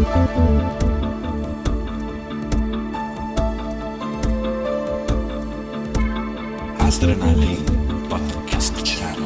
Adrenaline Podcast Channel.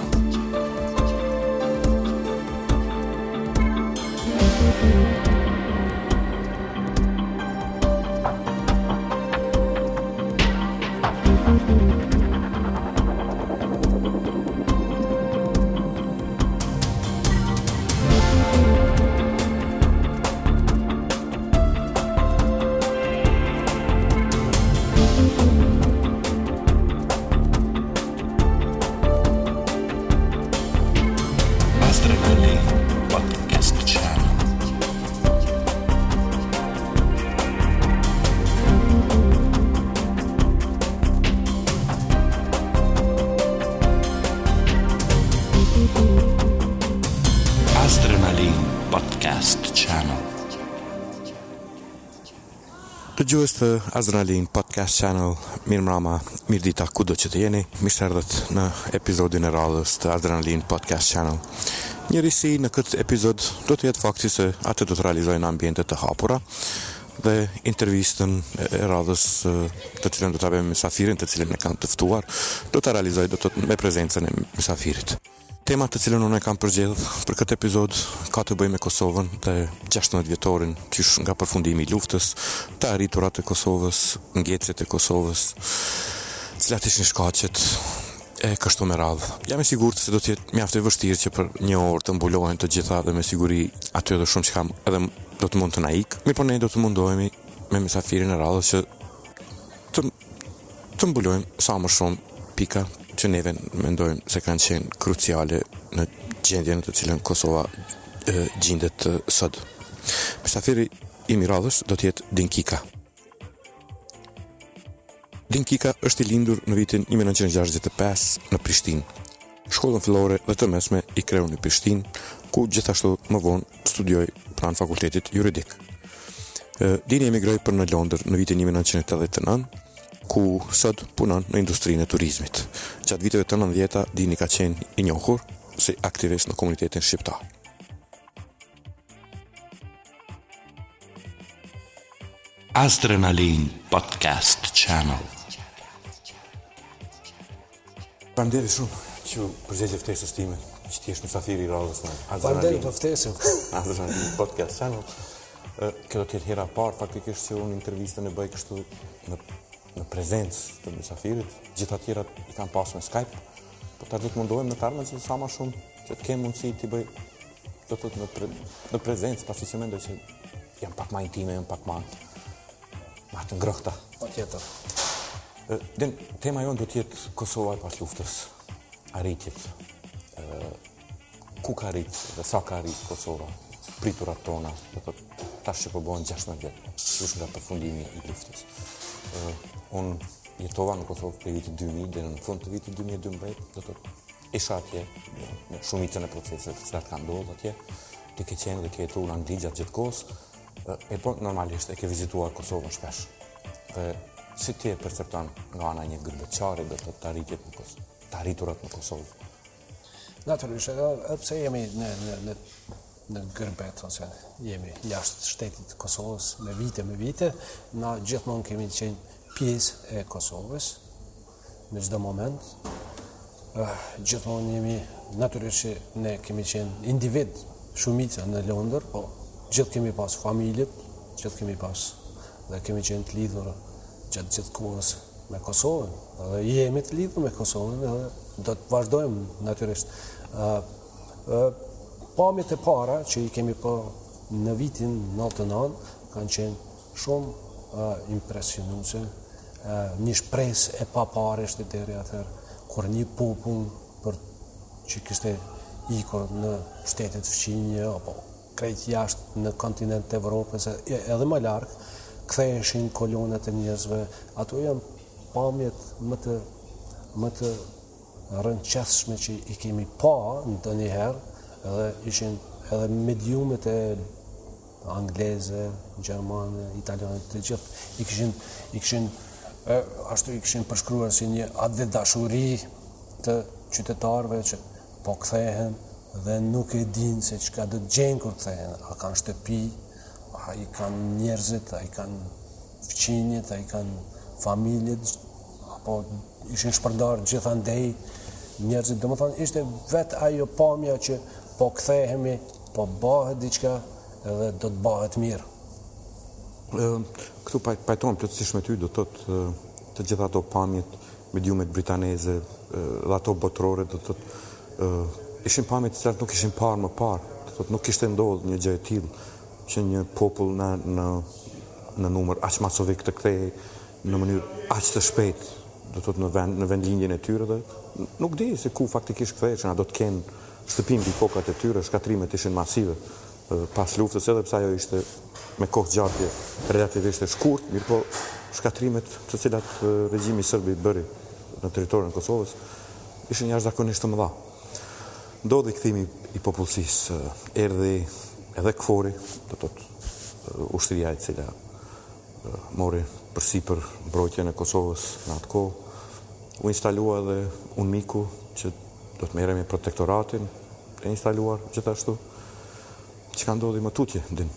Adrenaline Podcast Channel. Adrenaline Podcast Channel. Dëgjues të Adrenaline Podcast Channel, mirë mrama, mirë dita kudo që të jeni, mirë se erdhët në episodin e radhës të Adrenaline Podcast Channel. Njërisi në këtë episod do të jetë fakti se atë do të realizojnë në ambiente të hapura dhe intervistën e radhës të cilën do të abem misafirin të cilën e kam të ftuar, do të realizoj me prezencën e misafirit. Tema të cilën unë e kam përgjedhur për këtë episod ka të bëjë me Kosovën dhe 16 vjetorin qysh nga përfundimi i luftës, të arriturat e Kosovës, ngecjet e Kosovës, cilat ishin shkaqet e kështu me radhë. Jam i sigurt se do të jetë mjaft e vështirë që për një orë të mbulohen të gjitha dhe me siguri aty edhe shumë që kam edhe do të mund të na ik. Mirë, po ne do të mundohemi me misafirin e radhës që të mbulojmë sa më shumë pika që neve mendojmë se kanë qenë kruciale në gjendjen të cilën Kosova gjendet sot. Misafiri i radhës do të jetë Dinkika. Dinkika është i lindur në vitin 1965 në Prishtinë. Shkollën fillore dhe të mesme i kreu në Prishtinë, ku gjithashtu më vonë studioi pranë fakultetit juridik. Dini emigroi për në Londër në vitin 1989, ku sot punon në industrinë e turizmit. Gjatë viteve të 90-ta, Dini ka qenë i njohur si aktivist në komunitetin shqiptar. Adrenaline Podcast Channel. Faleminderit shumë që përgjigje ftesës time, që ti je mysafiri i radhës në Faleminderit për ftesën. Adrenaline Podcast Channel. Kjo do të jetë hera e parë faktikisht që unë intervistën e bëj kështu në prezencë të mysafirit. Gjitha tjerat i kam pasur në Skype, por ta do të mundohem në tarme që sa më shumë që të kem mundësi t'i bëj do të thotë në prezencë, pasi që mendoj që janë pak më intime, janë pak më të ngrohta. Patjetër. Tema jonë do të jetë Kosova e pas luftës, arritjet. Ku ka arrit dhe sa ka arrit Kosova, priturat tona, do të thotë tash që po bëhen 16 vjet, qysh nga përfundimi i luftës. Unë jetova në Kosovë për vitit 2000 dhe në fund të vitit 2012, do të isha atje në shumicën e proceseve të cilat kanë ndodhur atje, të ke qenë dhe ke jetuar në Angli gjatë gjithë kohës, po normalisht e ke vizituar Kosovën shpesh. Dhe si ti e percepton nga ana një gërbetçari do të arriturat në Kosovë? Natyrisht, edhe pse jemi në gërbet ose jemi jashtë shtetit të Kosovës me vite, na gjithmonë kemi qenë pjesë e Kosovës në çdo moment. Gjithmonë jemi, natyrisht që ne kemi qenë individ, shumica në Londër, po gjithë kemi pas familjet, gjithë kemi pas dhe kemi qenë të lidhur gjatë gjithë kohës me Kosovën, dhe jemi të lidhur me Kosovën dhe do të vazhdojmë natyrisht. Pamjet e para që i kemi po në vitin 99 kanë qenë shumë impresionuese, një shpresë e paparishte deri atëherë, kur një popull që kishte ikur në shtetet fqinje apo krejt jashtë në kontinent të Evropës edhe më larg, ktheheshin kolonet e njerëzve. Ato janë pamjet më të rëndësishme që i kemi pa ndonjëherë, edhe ishin edhe mediumet e angleze, gjermane, italiane, të gjithë i kishin përshkruar si një atë dashuri të qytetarëve që po kthehen dhe nuk e dinë se çka do të gjejnë kur kthehen, a kanë shtëpi, a ai kanë njerëzit, ai kanë fëqinjit, ai kanë familjet, apo ishin shpërndarë gjithandej njerëzit. Domethënë ishte vetë ajo pamja që po kthehemi, po bëhet diçka edhe do të bëhet mirë. Këtu pajtojmë plotësisht me ty, do të thotë të gjitha ato pamjet, mediumet britaneze, dhe ato botërore, do të thotë ishin pamjet të cilat nuk ishin parë më parë, do të thotë nuk kishte ndodhur një gjë e tillë që një popull në numër aq masovik të kthehej në mënyrë aq të shpejtë, do të thotë në vendlinjen e tyre, dhe nuk di se ku faktikisht ktheheshin, a do të kenë shtëpim mbi kokat e tyre, shkatrimet ishin masive pas luftës, edhe pse ajo ishte me kohë zgjatje relativisht e shkurt, mirë po shkatrimet të cilat regjimi serb i bëri në territorin e Kosovës ishin jashtëzakonisht të mëdha. Ndodhi kthimi i popullsisë, erdhi edhe KFOR-i, do të thotë ushtria e cila mori përsipër mbrojtjen e Kosovës në atë kohë, u instalua edhe UNMIK-u që do të merremi protektoratin e instaluar gjithashtu. Çka ndodhi më tutje, din?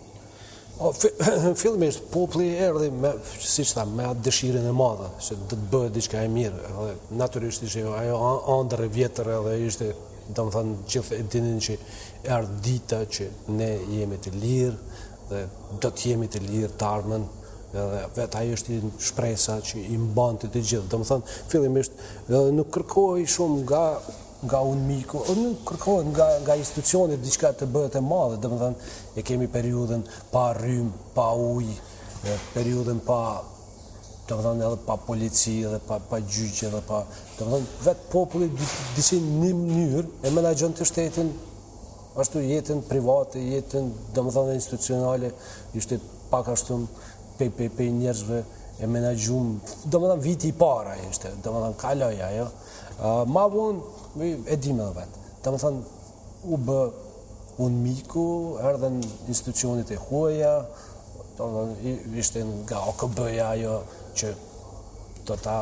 Fillimisht populli erdhi me, siç tha, me atë dëshirën e madhe se do të bëhet diçka e mirë, edhe natyrisht ishte ajo ëndër e vjetër, edhe ishte, domethënë, gjithë e dinin që erdhi dita që ne jemi të lirë dhe do të jemi të lirë të ardhmen, edhe vetë ajo është shpresa që i mbante të gjithë. Domethënë, fillimisht nuk kërkohej shumë nga UNMIK-u, nuk kërkohet nga institucionet diçka të bëhet e madhe, domethënë e kemi periudhën pa rrym, pa ujë, periudhën pa, domethënë edhe pa polici, edhe pa gjyqe, edhe pa, domethënë vetë populli disi një mënyrë e menaxhon të shtetin, ashtu jetën private, jetën domethënë institucionale, ishte pak ashtu pe njerëzve e menaxhum, domethënë viti i para ishte, domethënë kaloi ajo. Ma vonë e dim edhe vetë. Domethënë u bë UNMIK-u, erdhen institucionet e huaja, ishte nga OKB-ja ajo që do ta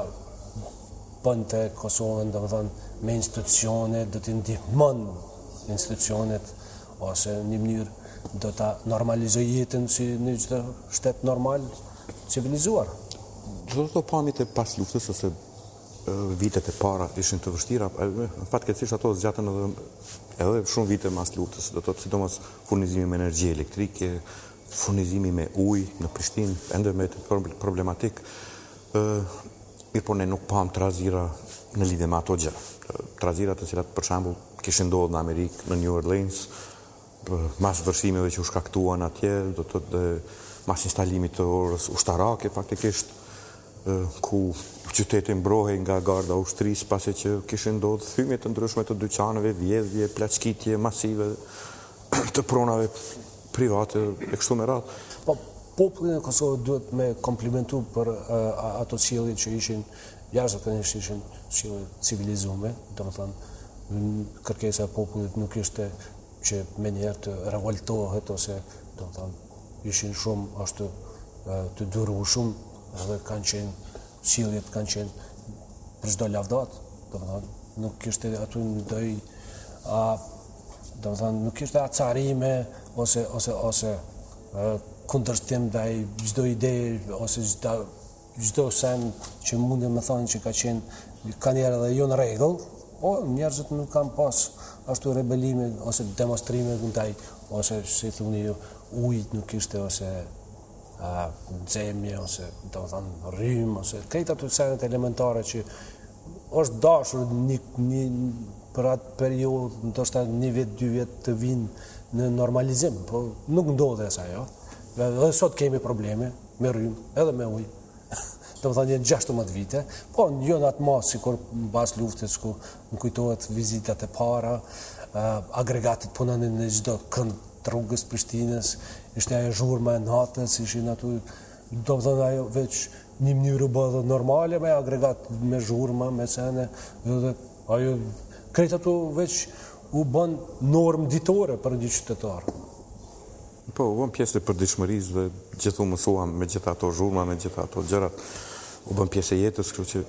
bënte Kosovën, domethënë me institucionet, do t'i ndihmon institucionet ose në mënyrë do ta normalizoj jetën si në çdo shtet normal, civilizuar. Do të pamjet e pas luftës ose vitet e para ishin të vështira, fatkeqësisht ato zgjatën edhe shumë vite mas luftës, do të thotë sidomos furnizimi me energji elektrike, furnizimi me ujë në Prishtinë, ende me problematik. Mirë po ne nuk pam trazira në lidhje me ato gjëra. Trazira të cilat për shembull kishin ndodhur në Amerikë, në New Orleans, mas vërshimeve që u shkaktuan atje, do të thotë mas instalimit të orës ushtarake faktikisht, ku qyteti mbrohej nga garda ushtrisë pasi që kishin ndodhur thymbje të ndryshme të dyqaneve, vjedhje, plaçkitje masive të pronave private e kështu me radhë. Po popullin e Kosovës duhet me komplimentu për ato sjellje që ishin jashtëzakonisht ishin sjellje civilizueme, domethënë kërkesa e popullit nuk ishte që menjëherë të revoltohet ose domethënë ishin shumë ashtu të durueshëm, edhe kanë qenë sjelljet kanë qenë për çdo lavdat, domethënë nuk kishte aty ndoj domethënë nuk kishte acarime ose kundërshtim ndaj çdo ide ose çdo sen që mundem të thonë që kanë erë edhe jo në rregull, po njerëzit nuk kanë pas ashtu rebelime ose demonstrime ndaj ose si thoni ju ujit nuk kishte ose nxemje ose domethënë rrym ose këto ato senet elementare që është dashur një për atë periudhë, ndoshta një vit, 2 vjet të vinë në normalizim, po nuk ndodhes ajo. Dhe sot kemi probleme me rrym, edhe me ujë. Domethënë janë 16 vite, po jo në atë mas sikur mbas luftës ku më kujtohet vizitat e para, agregatet punonin në çdo kënd të rrugës Prishtinës, ishte ajo zhurma e natës, ishin aty, domethënë ajo veç një mënyrë bëhet normale me agregat me zhurma, me sene, dhe ajo krejt ato veç u bën normë ditore për një qytetar. Po, u bën pjesë e përditshmërisë dhe gjithu mësuam me gjitha ato zhurma, me gjitha ato gjërat, u bën pjesë e jetës, kështu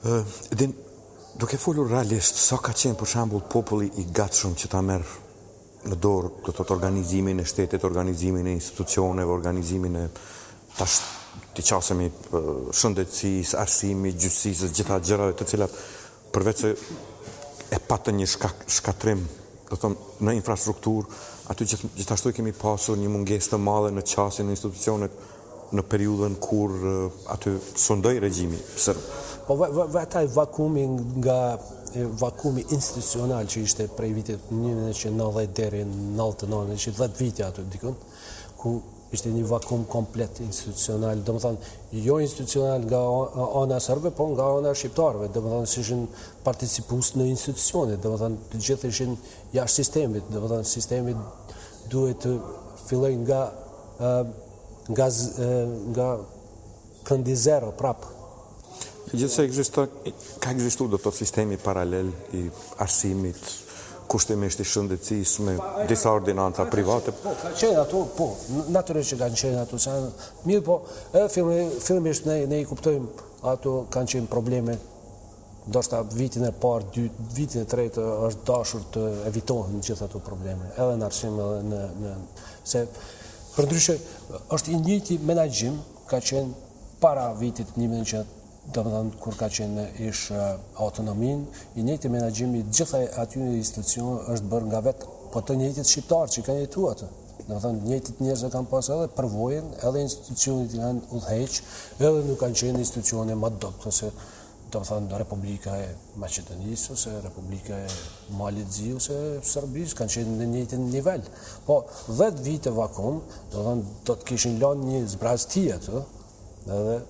që duke folur realisht, sa ka qenë për shembull populli i gatshëm që ta merr në dorë, do të thotë organizimin e shtetit, organizimin e institucioneve, organizimin e tash të qasemi shëndetësisë, arsimit, gjystësisë, gjitha gjërave të cilat përveç se e patën një shkatrim, do të thonë, në infrastrukturë, aty gjithashtu kemi pasur një mungesë të madhe në qasjen e institucionet në periudhën kur aty sundoi regjimi serb. Po vetaj vakumi vakumi institucional që ishte prej vitit 1990 deri në 99, ishte 10 vite aty dikun, ku ishte një vakum komplet institucional, domethënë jo institucional nga ana serbe, po nga ana shqiptarëve, domethënë si ishin participues në institucione, domethënë të gjithë ishin jashtë sistemit, domethënë sistemi duhet të filloj nga këndi zero prapë. Gjithse ka ekzistuar do të thotë sistemi paralel i arsimit, kushtimisht i shëndetësisë me disa ordinanca private. Po, ka qenë ato, po, natyrisht që kanë qenë ato, mirë po, fillimisht ne i kuptojmë ato kanë qenë probleme, ndoshta vitin e parë, dytë, vitin e tretë është dashur të evitohen gjithë ato probleme, edhe në arsim, edhe në se përndryshe është i njëjti menaxhim ka qenë para vitit 1900, domethënë kur ka qenë ish autonomin, i njëjti menaxhim i gjitha aty në institucione është bërë nga vetë, po të njëjtit shqiptarë që kanë jetuar aty. Domethënë njëjtit njerëz që kanë pasur edhe përvojën, edhe institucionet janë udhëheq, edhe nuk kanë qenë institucione më dobët se domethënë Republika e Maqedonisë ose Republika e Malit Zi ose Serbisë kanë qenë në njëjtin nivel. Po 10 vite vakum, domethënë do të kishin lënë një zbrazti aty, edhe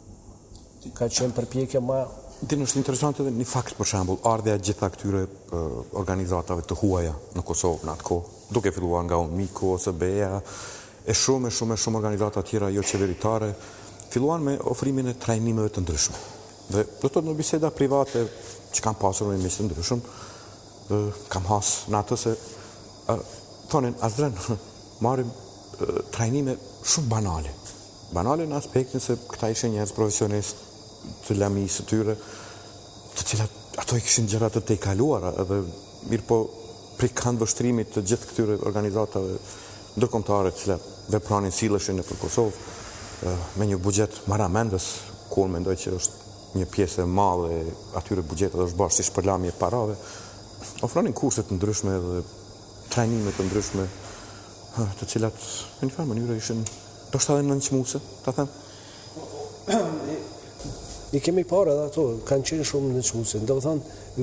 ka qenë përpjekje ma... Din është interesante edhe një fakt për shembull, ardha e gjitha këtyre organizatave të huaja në Kosovë në atë kohë, duke filluar nga UNMIK-u, OSBE-a, e shumë organizata tjera jo qeveritare, filluan me ofrimin e trajnimeve të ndryshme. Dhe do të thotë në biseda private që kam pasur me miq të ndryshëm, kam has në atë se thonin Azren, marrim trajnime shumë banale në aspektin se këta ishin njerëz profesionistë të lamisë të tyre, të cilat ato i kishin gjëra të tejkaluara, edhe mirë po prikant vështrimit të gjithë këtyre organizatave ndërkombëtare të cilat vepranin silleshin nëpër Kosovë me një buxhet maramendës, ku unë mendoj që është një pjesë e madhe e atyre buxheteve është bërë si shpërlamje parave, ofronin kurse të ndryshme dhe trajnime të ndryshme, të cilat në një farë mënyrë ishin ndoshta edhe nënçmuese, ta them. I kemi parë edhe ato, kanë qenë shumë nënçmuese. Domethënë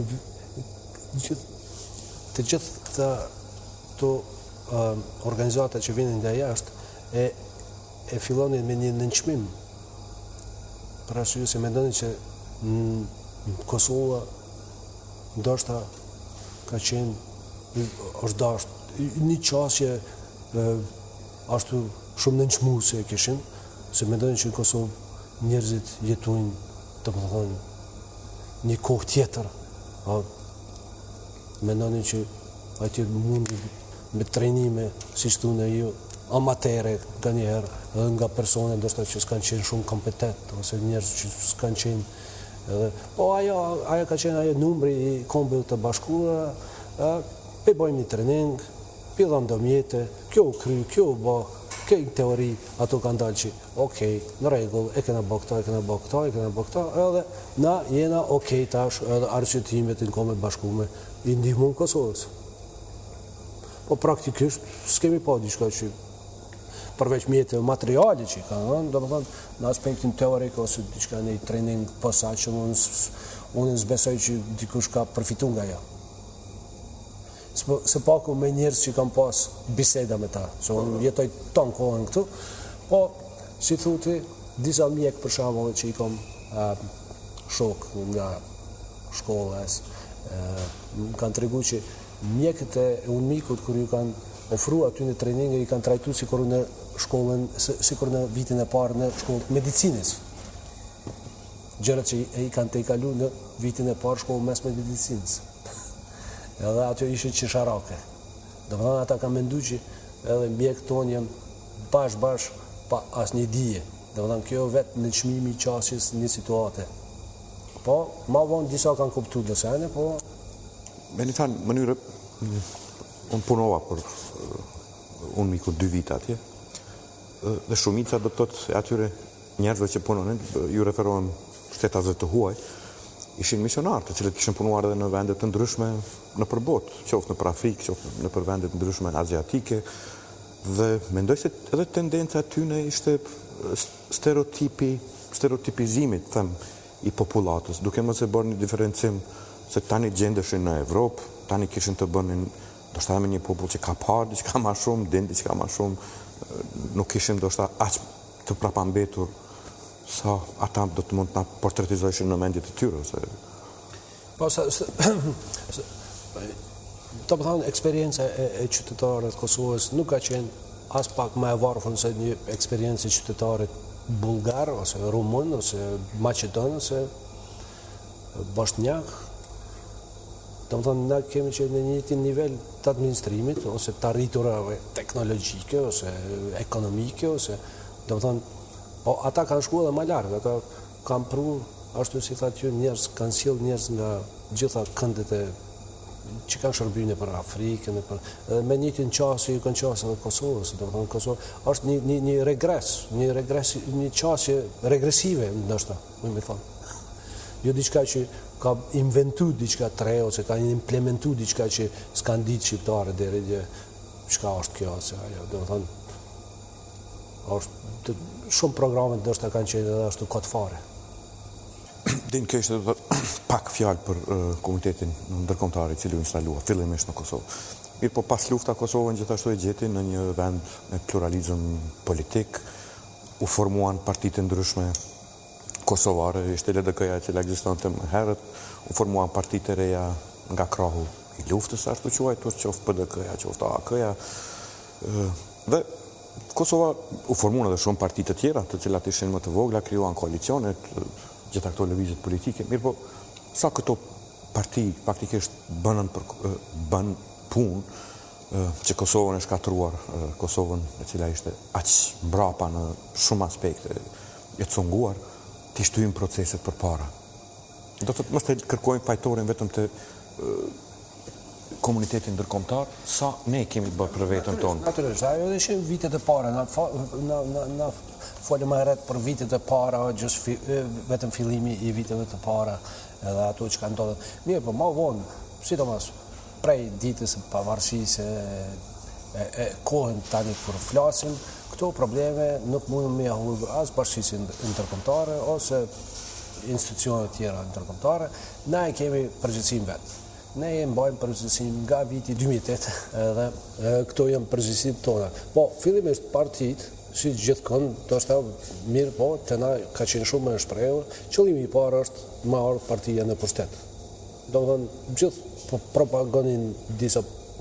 të gjithë këto organizata që vinin nga jashtë e fillonin me një nënçmim. Për arsye se mendonin që Kosova ndoshta ka qenë është dashur një qasje ashtu shumë nënçmuese e kishin, se mendonin që në Kosovë njerëzit jetojnë domethënë një kohë tjetër. Mendonin që aty mund me trajnime si thonë ju amatere nganjëherë, edhe nga persone ndoshta që s'kanë qenë shumë kompetent ose njerëz që s'kanë qenë edhe po ajo ka qenë ajo numri i kombeve të bashkuara, pe bëjmë një trening, pillom domjete, kjo u kry, kjo u bë, në teori ato kanë dalë që okej, në rregull, e kena bë këta, edhe na jena okej tash, edhe arsyetimet në kombet bashkuara i ndihmon Kosovës. Po praktikisht s'kemi pa diçka që përveç mjeteve materiale që kanë dhënë, domethënë në aspektin teorik ose diçka në training posaçëm, unë s'besoj që dikush ka përfituar nga ajo. Se paku me njerëz që kam pas biseda me ta, se unë jetoj ton kohën këtu, po si thuti, disa mjek për shembull që i kam shok nga shkolla, më kanë treguar që mjekët e UNMIK-ut kur ju kanë ofruar aty në trajninge i kanë trajtuar sikur në shkollën, sikur në vitin e parë në shkollën e medicinës. Gjërat që i kanë tejkaluar në vitin e parë shkollën mesme medicinës. Edhe aty ishte qesharake. Domethënë ata kanë menduar që edhe mjekët tonë janë bash pa asnjë dije. Domethënë kjo vetë në çmimi i qasjes një situate. Po, ma vonë disa kanë kuptuar dosane, po me një farë mënyrë unë punova për unë miku 2 vite atje, dhe shumica do të thotë atyre njerëzve që punonin, ju referohem shtetave të huaj, ishin misionarë, të cilët kishin punuar edhe në vende të ndryshme në përbot, qoftë në për Afrikë, qoftë në për vende të ndryshme aziatike, dhe mendoj se edhe tendenca atyne ishte stereotipizimit, them, i populatës, duke mos e bërë një diferencim se tani gjendeshin në Evropë, tani kishin të bënin do shta me një popull që ka parë diçka ma shumë, din diçka ma shumë, nuk kishim do shta aq të prapambetur sa ata do të mund të na portretizojshin në mendjet e tyre. Po, të më thonë, eksperienca e qytetarët Kosovës nuk ka qenë as pak më e varfër se një eksperiencë e qytetarit bulgar, ose rumun, ose macedon, ose bosnjak. Të më thonë, na kemi që në një nivel të administrimit, ose të arriturave teknologjike, ose ekonomike, ose, të më thonë, po ata kanë shku edhe ma largë, ata kanë pru, ashtu si tha ty, njerëz, kanë sjell njerëz nga gjitha këndet që kanë shërbyne për Afrikën, me njëtin qasje, ju kanë qasje dhe Kosovës, të më thonë, Kosovë, është një regres, një qasje regresive, ndoshta, më thonë. Jo diçka që ka inventu diçka tre, ose ka implementu diçka që s'kan ditë shqiptare deri dhe çka është kjo, ose ajo, do të thonë, është shumë programet ndoshta kanë qenë edhe ashtu kotfare. Din kjo ishte pak fjalë për komunitetin ndërkombëtar i cili u instalua fillimisht në Kosovë. Mirë, po pas lufta Kosovën gjithashtu e gjeti në një vend me pluralizëm politik, u formuan partitë ndryshme kosovare, ishte LDK-ja që ekzistonte më herët, u formuan partitë e reja nga krahu i luftës, ashtu quajtur, qoftë PDK-ja, qoftë AK-ja, dhe Kosova u formuan edhe shumë partitë të tjera, të cilat ishin më të vogla, krijuan koalicionet, gjitha këto lëvizjet politike. Mirë, po sa këto parti faktikisht bën punë që Kosovën e shkatruar, Kosovën e cila ishte aq mbrapa në shumë aspekte, e cunguar, të shtyjmë proceset për para. Do të mos të kërkojmë fajtorin vetëm të komunitetin ndërkombëtar, sa ne kemi bërë për vetën tonë. Natyrisht, ajo dhe ishin vitet e para, na folëm më herët për vitet e para, vetëm fillimi i viteve të para, edhe ato që kanë ndodhur. Mirë, po më vonë, sidomos prej ditës së pavarësisë e kohën tani kur flasim, këto probleme nuk mundën me humbur as bashkisë ndërkombëtare ose institucionet tjera ndërkombëtare. Na e kemi përgjegjësinë vetë. Ne e mbajmë përgjegjësinë nga viti 2008 edhe këto janë përgjegjësitë tona. Po, fillimisht partitë, si gjithkund, ndoshta mirë, po, të na ka qenë shumë më e shprehur, qëllimi i parë është me ardh partia në pushtet. Do të thonë, gjithë propagonin disa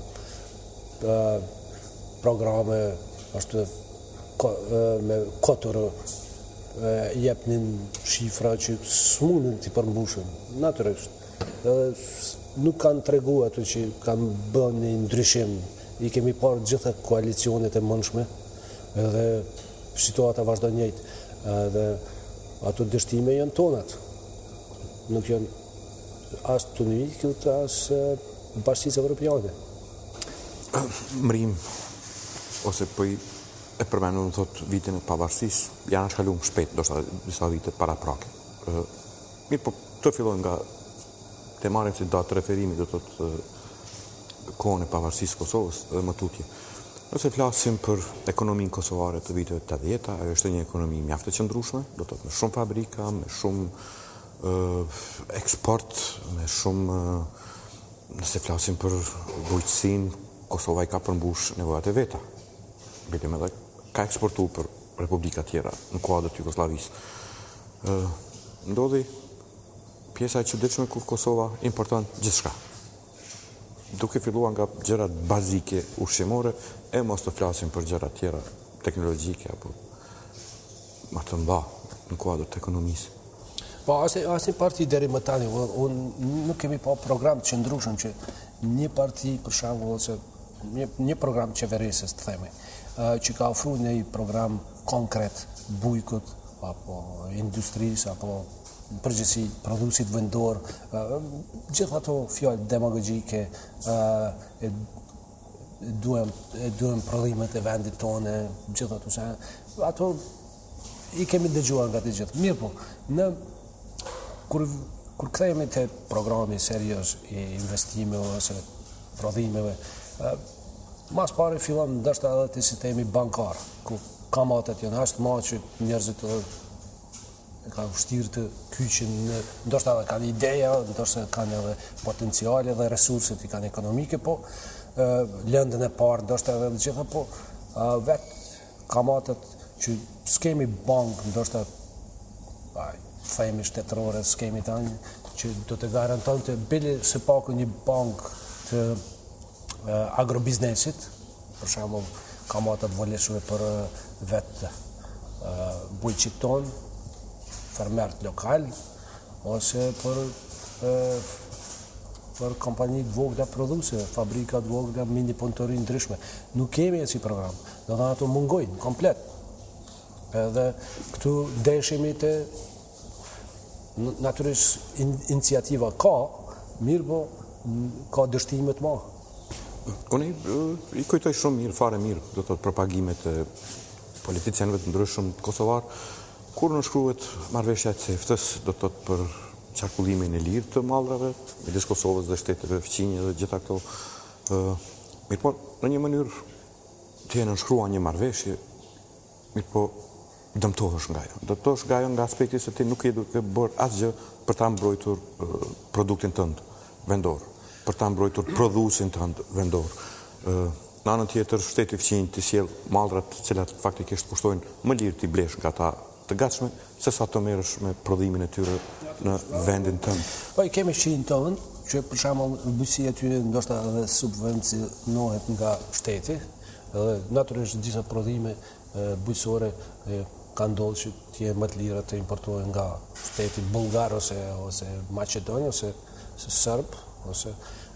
programe ashtu me kotërë jepnin shifra që s'mundin t'i përmbushën, natyrisht. Nuk kanë tregu ato që kanë bën një ndryshim. I kemi parë gjitha koalicionet e mëndshme, edhe situata vazhdon njëjtë. Dhe ato dështime janë tonat. Nuk janë as të unikët, as bashkisë evropiane. Mrim, ose po e përmenu në thotë vitin e pavarësisë, janë shkalum shpejt, do shta disa vite para prake. Mirë, po të fillojnë nga të marrim si datë referimi, do thotë kohën e pavarësisë Kosovës dhe më tutje. Nëse flasim për ekonominë kosovare të viteve të 80-ta, ajo është një ekonomi mjaft e qëndrueshme, do thotë me shumë fabrika, me shumë eksport, me shumë, nëse flasim për bujqësinë, Kosova i ka përmbush nevojat e veta. Bilim edhe ka eksportu për republika tjera në kuadrët Jugosllavisë. Ndodhi pjesa e çuditshme kur Kosova importon gjithçka. Duke filluar nga gjërat bazike ushqimore, e mos të flasim për gjërat tjera teknologjike apo më të mba në kuadrët të ekonomisë. Po, asnjë parti deri më tani, nuk kemi pa program të qëndrueshëm që një parti, për shembull, ose një program qeverisës, të themi, që ka ofruar një program konkret bujkut, apo industrisë, apo përgjithësi prodhuesit vendor, gjithë ato fjalë demagogjike, duhem prodhimet e vendit tonë, gjitha ato se ato i kemi dëgjuar nga të gjithë. Mirë po, kur kthehemi te programi serioz i investimeve ose prodhimeve, mas pari fillon ndoshta edhe te sistemi bankar, ku kamatat janë ashtë ma që njerëzit e kanë vështirë të kyqin, ndoshta edhe kanë ideja, ndoshta kanë edhe potenciale dhe resurset i kanë ekonomike, po lëndën e parë, ndoshta edhe të gjitha, po vetë kamatat që s'kemi bank, ndoshta themi shtetërore, s'kemi tani, që do të garanton të bili së paku një bank të agrobiznesit, për shembull kamatat voleshme për vetë bujqit ton, fermert lokal, ose për kompanit vogla produse, fabrikat vogla, mini punëtori ndryshme. Nuk kemi e si program, do të ato mungojnë komplet. Edhe këtu deshimi të natyrisht iniciativa ka, mirë po ka dështimet ma. Unë i kujtoj shumë mirë, fare mirë, do të propagimet e politicianëve të ndryshëm kosovar, kur në shkruhet marrëveshja e CEFTA-s, do të thotë për qarkullimin e lirë të mallrave, midis Kosovës dhe shteteve fqinje dhe gjitha këto. Mirë po, në një mënyrë të jenë nënshkruar një marrëveshje, mirë po, dëmtohesh nga ajo. Dëmtohesh nga ajo nga aspekti se ti nuk je duke bërë asgjë për ta mbrojtur produktin tënd vendor, për ta mbrojtur prodhuesin tënd vendor. Në anën tjetër, shteti fqinj të sjell mallrat të cilat faktikisht kushtojnë më lirë t'i blesh nga ta të gatshme, se sa të merresh me prodhimin e tyre në vendin tënd. Po i kemi shqinë tonë, që për shembull bujësia e tyre ndoshta edhe subvencionohet nga shteti, edhe natyrisht disa prodhime bujësore ka ndodhur që të jenë më të lira të importohen nga shteti bullgar ose Maqedoni ose serb ose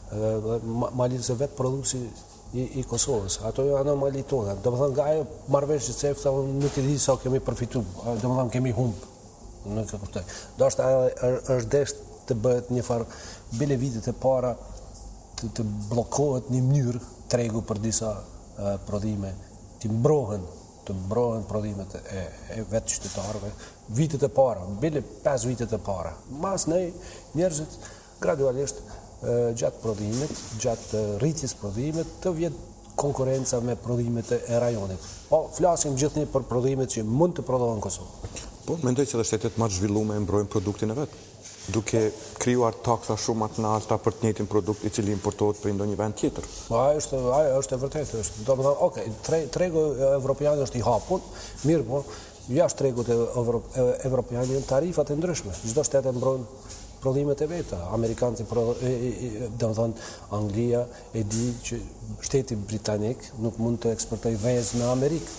mali se vetë prodhuesi i Kosovës. Ato janë anomali tona. Domethënë nga ajo marrëveshje CEFTA nuk e di sa kemi përfituar, domethënë kemi humb. Nuk e kuptoj. Ndoshta është desh të bëhet një farë bile vitet e para të bllokohet në mënyrë tregu për disa prodhime, të mbrohen prodhimet e vetë qytetarëve vitet e para, bile 5 vitet e para. Mas ne njerëzit gradualisht gjatë prodhimit, gjatë rritjes prodhimit, të vjet konkurenca me prodhimet e rajonit. Po, flasim gjithnjë për prodhimet që mund të prodhohen në Kosovë. Po, mendoj që edhe shtetet më të zhvilluara mbrojnë produktin e vet, duke krijuar taksa shumë më të larta për të njëjtin produkt i cili importohet prej ndonjë vend tjetër. Ajo është e vërtetë, është. Domethënë, okay, tregu evropian është i hapur, mirë po, jashtë tregut evropian janë tarifat e ndryshme. Çdo shtet e mbron prodhimet e veta. Amerikanët, domethënë Anglia e di që shteti britanik nuk mund të eksportojë vezë në Amerikë.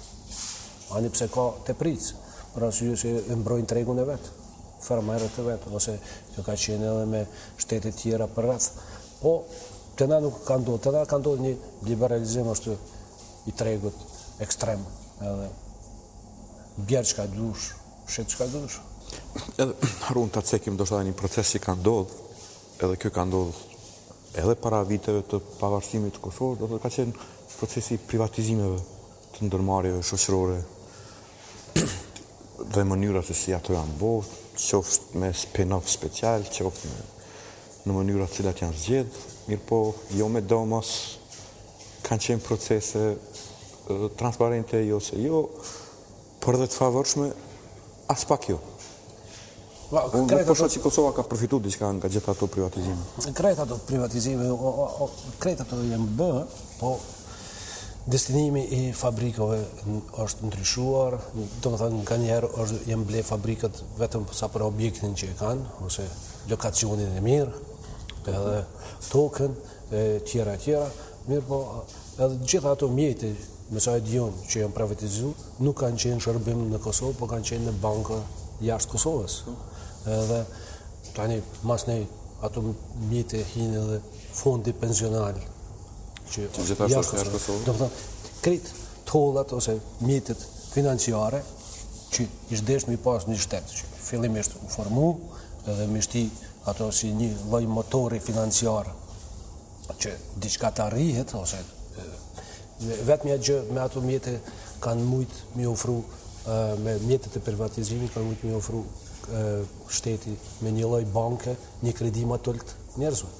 Ani pse ka tepric, për arsye se e mbrojnë tregun e vet, fermerët e vet, ose që ka qenë edhe me shtete tjera për rreth. Po, të na nuk ka ndodhur, të na ka ndodhur një liberalizim ashtu i tregut ekstrem, edhe bjerë çka dush, shet çka dush. Edhe harun ta cekim do të një proces që ka ndodhur, edhe kjo ka ndodhur edhe para viteve të pavarësimit të Kosovës, do të ka qenë procesi i privatizimeve të ndërmarrjeve shoqërore dhe mënyra se si ato janë bërë, qoftë me spin-off special, qoftë në mënyra të cilat janë zgjedhë, mirë po jo me domos kanë qenë procese transparente jo se jo, por edhe të favorshme as pak jo. Unë po shoh që Kosova ka përfituar diçka nga gjitha ato privatizime. Krejt ato privatizime, krejt ato janë bërë, po destinimi i fabrikave është ndryshuar, domethënë nganjëherë janë ble fabrikat vetëm sa për objektin që e kanë, ose lokacionin e mirë, edhe tokën, tjera, mirë po edhe gjitha ato mjete, me sa e dion që janë privatizuar, nuk kanë qenë shërbim në Kosovë, po kanë qenë në banka jashtë Kosovës. Edhe tani mas ne ato mjete hinë edhe fondi pensional që jashtë Kosovë. Domethënë krejt tollat ose mjetet financiare që ishte deshmi pas një shtet që fillimisht u formu edhe me shti ato si një lloj motori financiar që diçka të arrihet ose Vetëm gjë me ato mjete kanë mujt mi ofru, me mjetet e privatizimit kanë mujt mi ofru shteti me një lloj banke, një kredi më të ulët njerëzve.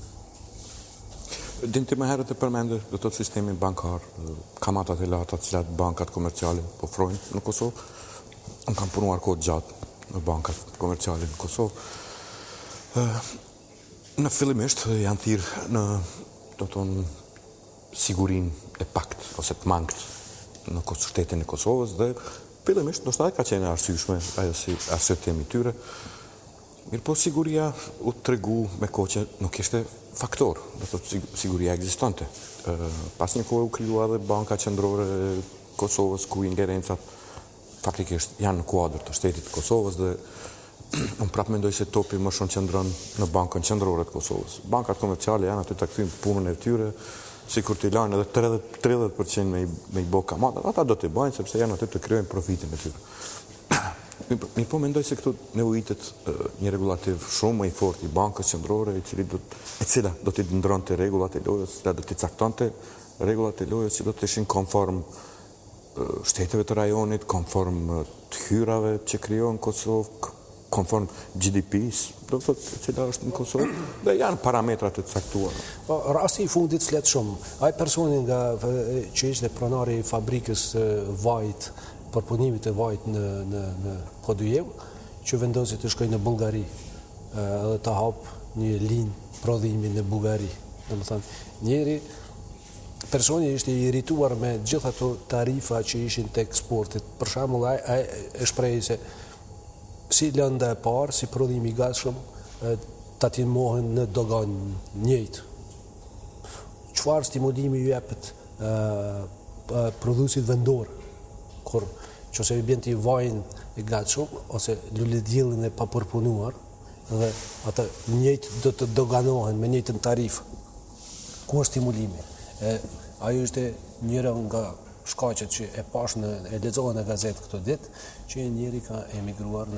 Din ti më herët e përmendë do të sistemi bankar, kamatat e larta të cilat bankat komerciale ofrojnë në Kosovë. Unë kam punuar kohë gjatë në bankat komerciale në Kosovë. Në fillimisht janë thirrë në do të thonë sigurin e pakt ose të mangët në shtetin e Kosovës dhe fillimisht ndoshta ka qenë arsyeshme ajo si arsyetimi i tyre. Mirë po siguria u tregu me kohë që nuk ishte faktor, do të thotë siguria ekzistante. Pas një kohë u krijua edhe Banka Qendrore e Kosovës ku ingerencat faktikisht janë në kuadër të shtetit të Kosovës dhe unë prapë mendoj se topi më shumë qëndron në Bankën Qendrore të Kosovës. Bankat komerciale janë aty ta kthejnë punën e tyre, sikur t'i lajnë edhe 30% me i bo kamatat, ata do t'i bajnë sepse janë aty të krijojnë profitin e tyre. Mi po mendoj se këtu nevojitet një regulativ shumë më i fortë i Bankës Qendrore, e cila do t'i ndronte rregullat e lojës, do t'i caktonte rregullat e lojës që do të ishin konform shteteve të rajonit, konform të hyrave që krijohen në Kosovë, konform GDP-s, do të thotë e cila është në Kosovë, dhe janë parametrat e caktuar. Po, rasti i fundit flet shumë. Ai personi që ishte pronari i fabrikës vajit, përpunimit të vajit në Podujev, që vendosi të shkojë në Bullgari edhe të hap një linjë prodhimi në Bullgari. Domethënë, njëri personi ishte i irrituar me gjitha ato tarifa që ishin tek eksportit. Për shembull, ai e shprehi se si lënda e parë, si prodhimi i gatshëm, ta timohen në dogan njëjtë. Çfarë stimulimi ju jepet prodhuesit vendor, kur nëse i bën ti vajin e gatshëm ose lulediellin e papërpunuar, dhe ata njëjtë do të doganohen me njëjtën tarifë. Ku është stimulimi? Ajo ishte njëra nga shkaqet që e pash e lexova në gazetë këtë ditë, që njëri ka emigruar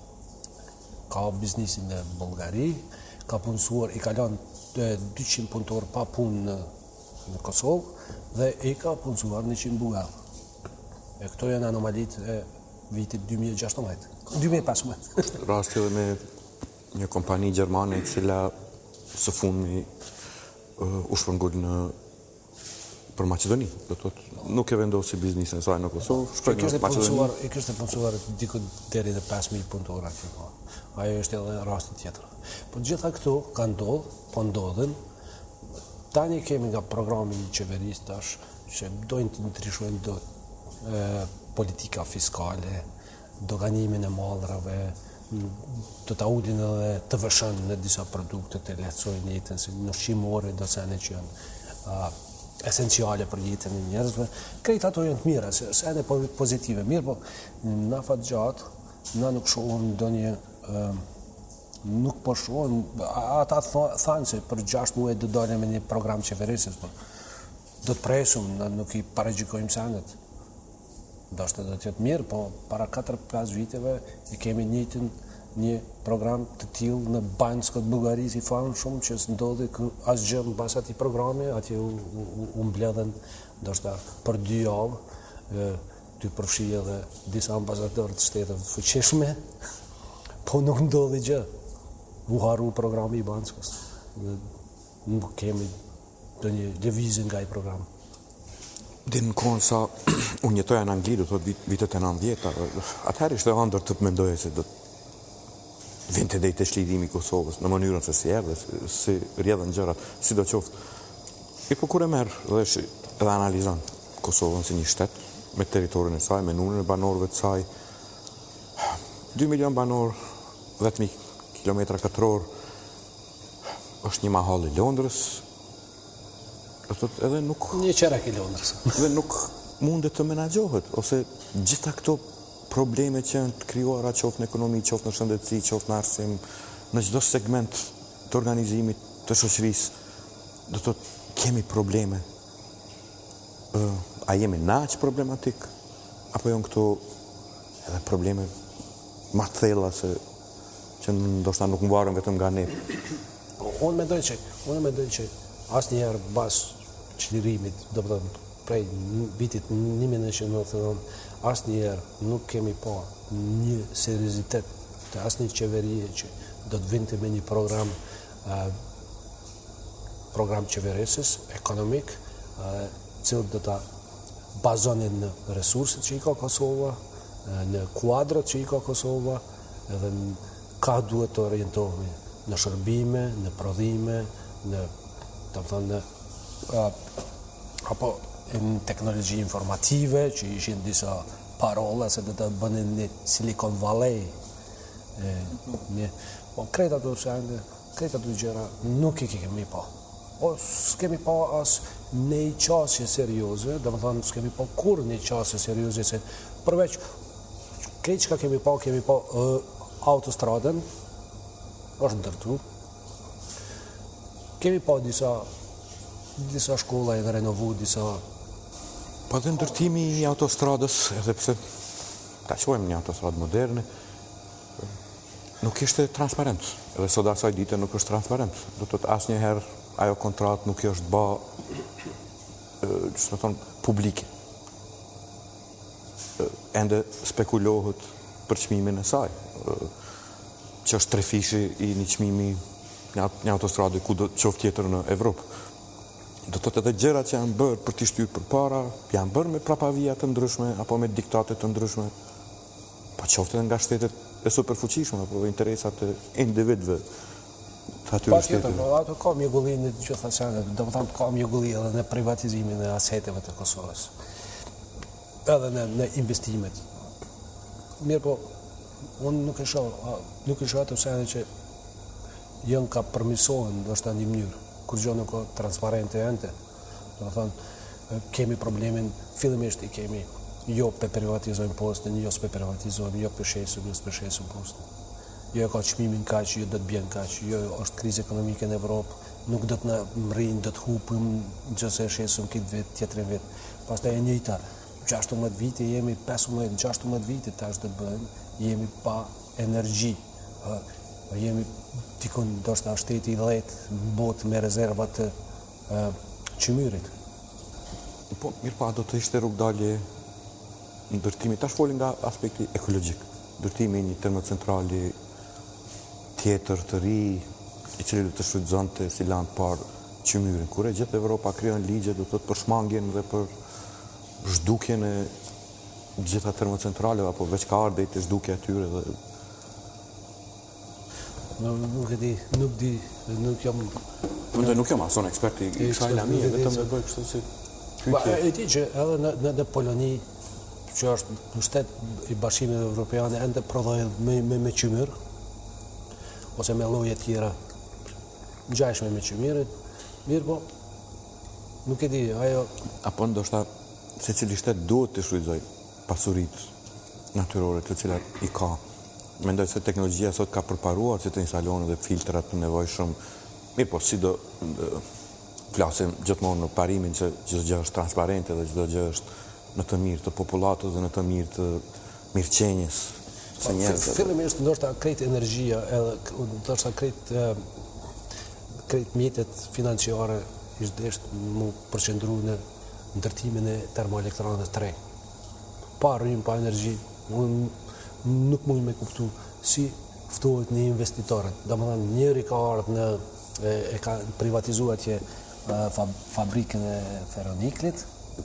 ka biznesin në Bullgari, ka punësuar, i ka lënë 200 punëtor pa punë në Kosovë dhe i ka punësuar 100 bullgar. E këto janë anomalitë e vitit 2015. Rasti edhe me një kompani gjermane e cila së fundmi u shpërngul për Maqedoni, do të thotë, nuk e vendosi biznesin e saj në Kosovë, shkoi në Maqedoni. I kishte punësuar diku deri në 5.000 punëtor aty. Ajo është edhe rasti tjetër. Po gjitha këto kanë ndodhur, po ndodhen. Tani kemi nga programi i qeverisë tash që dojnë të ndryshojnë politika fiskale, doganimin e mallrave, do ta ulin edhe të vëshën në disa produkte të lehtësojnë jetën, si në ushqimore, do sene që janë esenciale për jetën e njerëzve. Krejt ato janë të mira, sene pozitive. Mirë, po na fat gjatë, na nuk shohim ndonjë nuk po shohim, ata thanë se për 6 muaj do dalin me një program qeverisës, po do të presum, nuk i paragjykojmë senet. Ndoshta do të jetë mirë, po para 4-5 viteve i kemi një program të tillë në Banjsko të Bullgarisë i famshëm që s'ndodhi asgjë mbas atij programi, atje u mbledhen ndoshta për 2 javë, ty përfshi edhe disa ambasadorë të shteteve të fuqishme, po nuk ndodhi gjë. U haru programi i Banjskos. Nuk kemi ndonjë lëvizje nga ai program. Dhe në kohën sa unë jetoja në Angli, do të thotë vitet e 90-ta, atëherë ishte ëndër të mendoje se do vinte dhe i të shlidimi i Kosovës në mënyrën se si erdhe, si rjedhen gjërat, si do qoftë. I po kur e merë dhe analizon Kosovën si një shtet, me teritorin e saj, me numrin e banorëve të saj, 2 milion banor, 10.000 kilometra katror, është një mahall i Londrës, edhe nuk... Një qerak i Londrës. Dhe nuk mundet të menaxhohet, ose gjitha këto probleme që janë të krijuara qoftë në ekonomi, qoftë në shëndetësi, qoftë në arsim, në çdo segment të organizimit të shoqërisë, do të thotë kemi probleme. A jemi na aq problematik, apo janë këto edhe probleme më të thella që ndoshta nuk mbaren vetëm nga ne? Unë mendoj që asnjëherë pas çlirimit, do të thonë prej vitit 1999, asnjëherë nuk kemi pa një seriozitet të asnjë qeverie që do të vinte me një program qeverisës, ekonomik, cilë do ta bazonin në resurset që i ka Kosova, në kuadrat që i ka Kosova, edhe ka duhet të orientohemi në shërbime, në prodhime, në teknologji informative, që ishin disa parola se do të bënin një Silicon Valley. Krejt ato gjëra nuk i kemi pa. O s'kemi pa as në i qasje serioze, dhe më thonë s'kemi pa kur në i qasje serioze, se përveç krejt që ka kemi pa autostradën, është ndërtu, kemi pa disa shkolla e në renovu, disa... Pa dhe ndërtimi i autostradës, edhe pse ta quajmë një autostradë moderne, nuk ishte transparent, edhe sot asaj dite nuk është transparent. Do të të asë njëherë ajo kontratë nuk është publike. Ende spekulohet për çmimin e saj, që është trefishi i një çmimi një autostrade ku do qoftë tjetër në Evropë. Do të edhe gjërat që janë bërë për t'i shtyr përpara, janë bërë me prapavija të ndryshme apo me diktate të ndryshme, pa qoftë edhe nga shtetet e superfuqishme apo interesat e individëve të atyre shteteve. Ato ka mjegulli në gjitha senet, do të thonë ka mjegulli edhe në privatizimin e aseteve të Kosovës, edhe në investimet. Mirë po, unë nuk e shoh ato senet që janë ka përmirësohen ndoshta në një mënyrë, kur gjë nuk ka transparente ende. Do të thonë, kemi problemin, fillimisht i kemi, jo pe privatizojmë postën, jo s'pe privatizojmë, jo s'peshesëm postën. Jo ka çmimin kaq, jo do të bjen kaq, jo është krizë ekonomike në Evropë, nuk do të na mrin, do të hupim nëse shesëm këtë vit, tjetrin vit. Pastaj e njëjta, 16 vite jemi, 15-16 vite tash do të bëjmë, jemi pa energji. Jemi tikun ndoshta shteti i 10 në botë me rezervat të qymyrit. Po, mirë pa, do të ishte rrugdalje ndërtimi, tash folin nga aspekti ekologjik, ndërtimi një termocentrali tjetër të ri, i cili do të shfrytëzonte si lanë parë qymyrin. Kur e gjithë Evropa krijon ligje, do të për shmangjen dhe për zhdukjen e gjitha termocentraleve, apo veç ka ardhe i të zhdukja atyre dhe... Nuk jam... Nuk jam ason eksperti i kësaj lami, vetëm e bëj kështu si pyetje. E di që edhe në Poloni, që është në shtet i Bashkimit Evropian, ende prodhohet me qymyr, ose me lloje tjera ngjashme me qymyrin. Mirë po, nuk e di, ajo... Apo ndoshta secili shtet duhet të shfrytëzoj pasuritë natyrore të cilat i ka. Mendoj se teknologjia sot ka përparuar që të instalon edhe filtrat të nevojshëm. Mirë po, si do flasim gjithmonë në parimin që çdo gjë është transparente dhe çdo gjë është në të mirë të popullatës dhe në të mirë të mirëqenies së njerëzve. Fillimisht ndoshta krejt energjia edhe ndoshta krejt mjetet financiare ishte mu përqendru në ndërtimin e termoelektranës 3. Pa rrym, pa energji, nuk mund me kuptu si ftohet një investitorët. Domethënë njëri ka ardhur e ka privatizuar atje fabrikën e ferroniklit.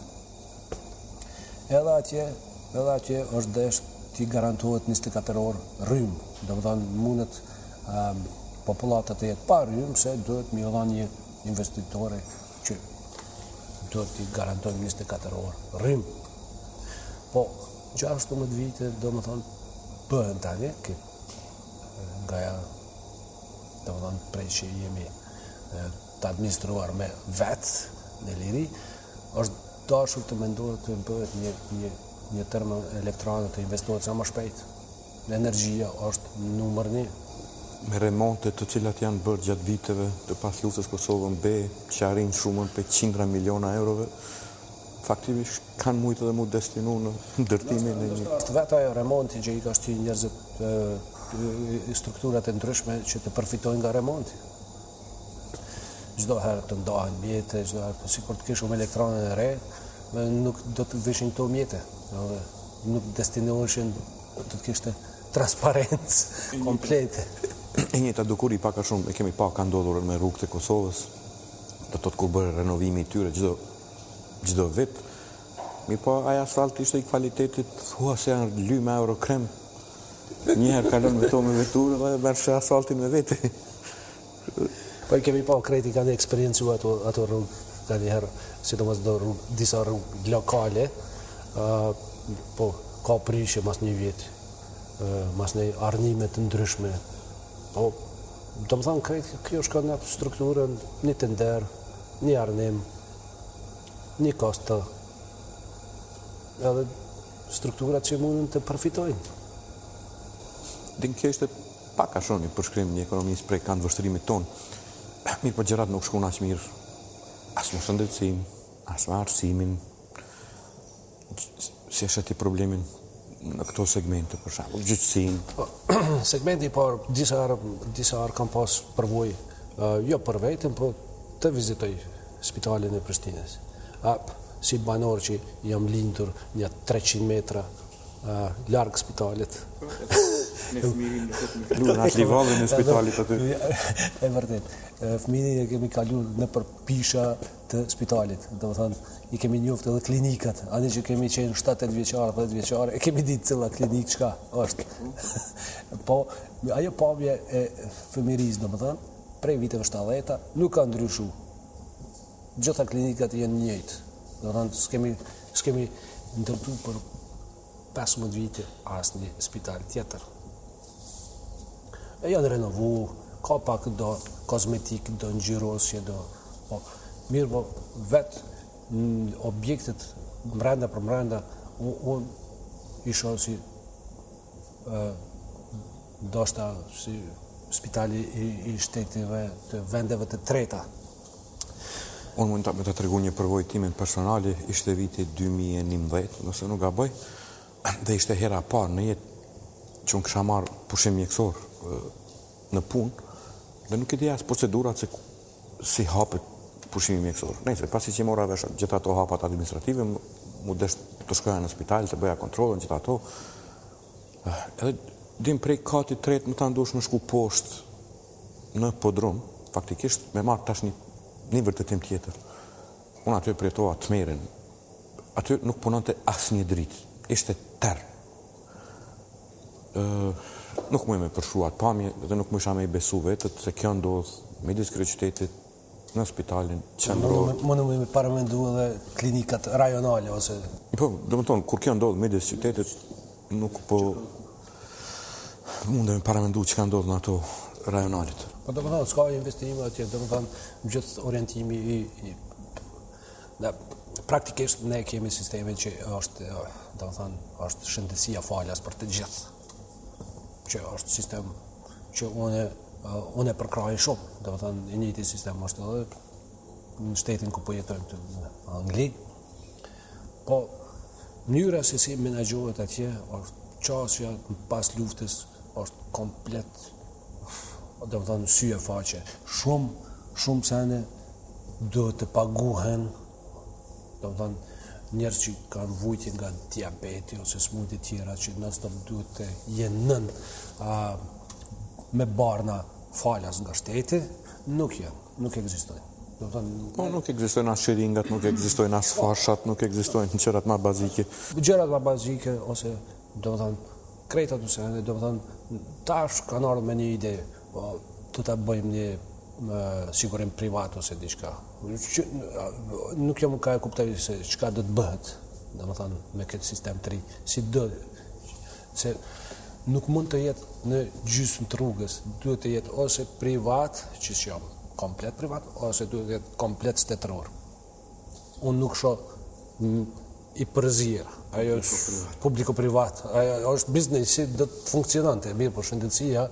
Edhe atje është desh t'i garantohet 24 orë rrym. Domethënë mundet popullata të jetë pa rrym, se duhet mi dhënë një investitore që duhet t'i garantojnë 24 orë rrym. Po 16 vite, domethënë bëhen tani, nga domethënë prej që jemi të administruar me vetë në liri, është dashur të mendohet të bëhet një termoelektrane të investohet sa më shpejt. Energjia është numër 1. Me remonte të cilat janë bërë gjatë viteve të pas luftës Kosovën B, që arrin shumën për 100 miliona eurove, faktivisht kanë mujtë dhe mu destinu në ndërtimin e një... Është vetë ajo remonti që i ka shty njerëzit strukturat e ndryshme që të përfitojnë nga remonti. Çdo herë të ndahen mjete, çdo herë, po sikur të kesh elektronin e re, nuk do të vishin këto mjete. Nuk destinoheshin, do të kishte transparencë komplete. E njëjta dukuri pak a shumë e kemi pa ka ndodhur me rrugët e Kosovës. Do të thotë kur bërë renovimi i tyre çdo vit. Mirë po, ai asfalt ishte i kvalitetit, se janë ly me Eurokrem. Njëherë kalon me to me veturë dhe bërë asfaltin me vete. Po i kemi pa kreti kanë eksperiencu ato rrugë, ka njëherë, sidomos disa rrugë lokale, po ka prishje mas një vit, mas një arnime të ndryshme. Po, do më thanë kreti, kjo shka në strukturën, një tender, një arnim, një kosta, edhe strukturat që mundin të përfitojnë. Din kjo ishte pak a shumë një përshkrim një ekonomisë prej kanë vështërimit tonë. Mirë po gjërat nuk shkon aq mirë. As me shëndetësim, as me arsimin. Si është ti problemin në këto segmente, për shembull, gjyqësinë? Segmenti i parë, disa herë kam pas përvojë, jo për veten, po të vizitoj spitalin e Prishtinës. Si banor që jam lindur një 300 metra larg spitalit. Në atë livallin e spitalit aty. E vërtet. Fëmijën e kemi kaluar nëpër pisha të spitalit. Do të thonë, i kemi njoftë edhe klinikat. Anë që kemi qenë 7-8 vjeçar, 10 vjeçar, e kemi ditë cilla klinikë çka është. Po, ajo pamje e fëmirisë, do të thonë, prej viteve 70 nuk ka ndryshuar. Gjitha klinikat janë njëjtë. Do të thonë, s'kemi ndërtuar për 15 vite asnjë spital tjetër. E janë renovu, ka pak do kozmetik, do ngjyrosje, do... Po, mirë, po, vetë objektet mrenda për mrenda, unë isha si ndoshta si spitali i shtetive të vendeve të treta. Unë mund të tregu një përvojë time personale, ishte viti 2011, nëse nuk gaboj, dhe ishte hera parë në jetë që unë kisha marrë pushim mjekësor në punë, dhe nuk e dija as procedurat se si hapet pushimi mjekësor. Nëse pasi që mora vesh gjitha ato hapat administrative, mu desh të shkoja në spital, të bëja kontrolën, gjitha ato. Edhe dim prej katit tret më ta ndosh më shku poshtë në podrum, faktikisht me marrë tash një vërtetim tjetër. Unë aty përjetova të merin. Aty nuk punonte asnjë dritë. Ishte terr. Nuk më përshuat pamje dhe nuk më isha me i besu vetët se kjo ndodh midis kryeqytetit në spitalin qendror. Më me paramendu edhe klinikat rajonale ose... Po, do më tonë, kur kjo ndodh midis qytetit, nuk po mundem me paramendu që ka ndodh në ato rajonalit. Po do më thonë, s'ka investime atje, do më thonë, gjithë orientimi praktikisht ne kemi sistemin që është, do më thonë, është shëndetësia falas për të gjithë. Që është sistem që unë e përkraj shumë, do më thonë, i njëjti sistem është edhe në shtetin ku po jetojmë të në Angli. Po, mënyra se si menaxhohet atje, është qasja pas luftës, është komplet, do më thonë, sy e faqe. Shumë sene duhet të paguhen, do më thonë, njerëz që kanë vujtje nga diabeti ose smundje tjera që non-stop duhet të jenë me barna falas nga shteti, nuk ekzistojnë. Po, nuk ekzistojnë as sheringat, nuk ekzistojnë as fashat, nuk ekzistojnë gjërat më bazike. Gjërat më bazike ose, do më thonë, krejt ato sene, do më thonë, tash kanë ardhur me një ide, të ta bëjmë një sigurim privat ose diçka. Nuk jam ka e kuptoj se çka do të bëhet, domethënë me këtë sistem të ri. Si do se nuk mund të jetë në gjysmë të rrugës, duhet të jetë ose privat, që jam komplet privat, ose duhet të jetë komplet shtetëror. Unë nuk shoh i përzier. Ajo është publiko-privat. Ajo është biznesi, do të funksionante, mirë, por shëndetësia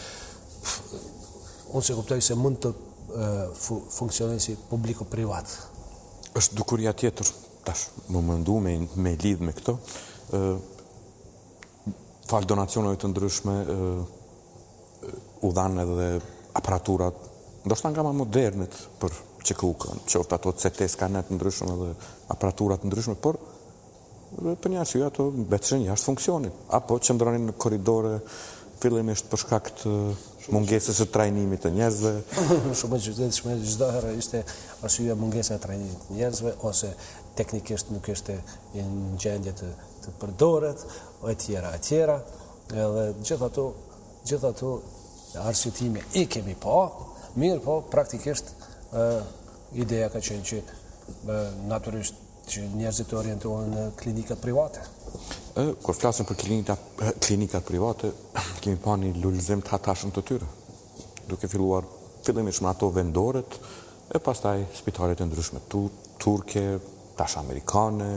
unë se kuptoj se mund të funksionoj si publiko-privat. Është dukuria tjetër, tash, më mëndu me lidh me këto, falë donacioneve të ndryshme, u dhanë edhe aparaturat, ndoshta nga më modernit për që kukën, qoftë ato CT skanet ndryshme dhe aparaturat ndryshme, por për një arsye ato mbetëshin jashtë funksionit, apo qëndronin në korridore fillimisht për shkak të mungesës së trajnimit të njerëzve. Shumë e çuditshme, çdo herë ishte arsyeja mungesa e trajnimit të njerëzve ose teknikisht nuk ishte në gjendje të përdoret, etj. Edhe gjithë ato arsyetime i kemi pa, mirë po praktikisht ideja ka qenë që natyrisht që njerëzit të orientohen në klinikat private. Kur flasim për klinikat private, kemi pa një lullëzim të hatashëm të tyre, duke filluar fillimisht me ato vendoret, e pastaj spitalet e ndryshme turke, tash amerikane,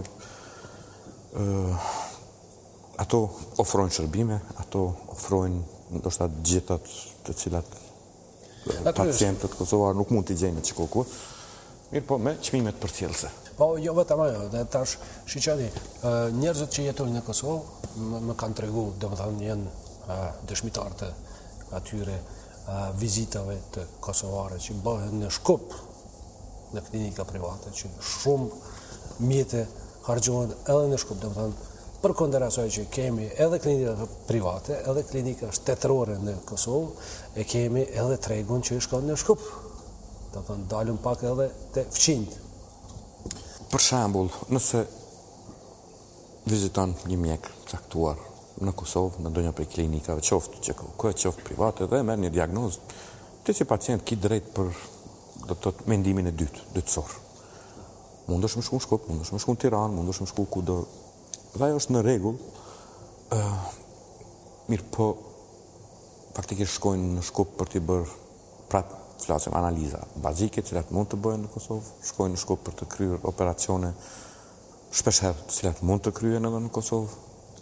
ato ofrojnë shërbime, ato ofrojnë ndoshta gjetat të cilat pacientët kosovar nuk mund t'i gjejnë që koku, mirë po me çmimet përcjellëse. Po, jo vetëm ajo, dhe tash, shiqeni, njerëzit që jetojnë në Kosovë më kanë tregu, domethënë janë dëshmitar të atyre vizitave të kosovare që bëhen në Shkup, në klinika private, që shumë mjete harxhohen edhe në Shkup, domethënë përkundër asaj që kemi edhe klinika private, edhe klinika shtetërore në Kosovë, e kemi edhe tregun që shkon në Shkup. Domethënë dalën pak edhe te fqinjt. Për shembull, nëse viziton një mjek caktuar në Kosovë, në ndonjë prej klinikave, qoftë qoftë private, dhe merr një diagnozë, ti si pacient ke drejt për do të thotë mendimin e dytësor. Mundesh më shku në Shkup, mundesh më shku në Tiranë, mundesh më shku kudo. Dhe ajo është në rregull. Mirë po, faktikisht shkojnë në Shkup për t'i bërë flasim analiza bazike, cilat mund të bëhen në Kosovë, shkojnë në Shkup për të kryer operacione shpeshherë, cilat mund të kryhen edhe në Kosovë.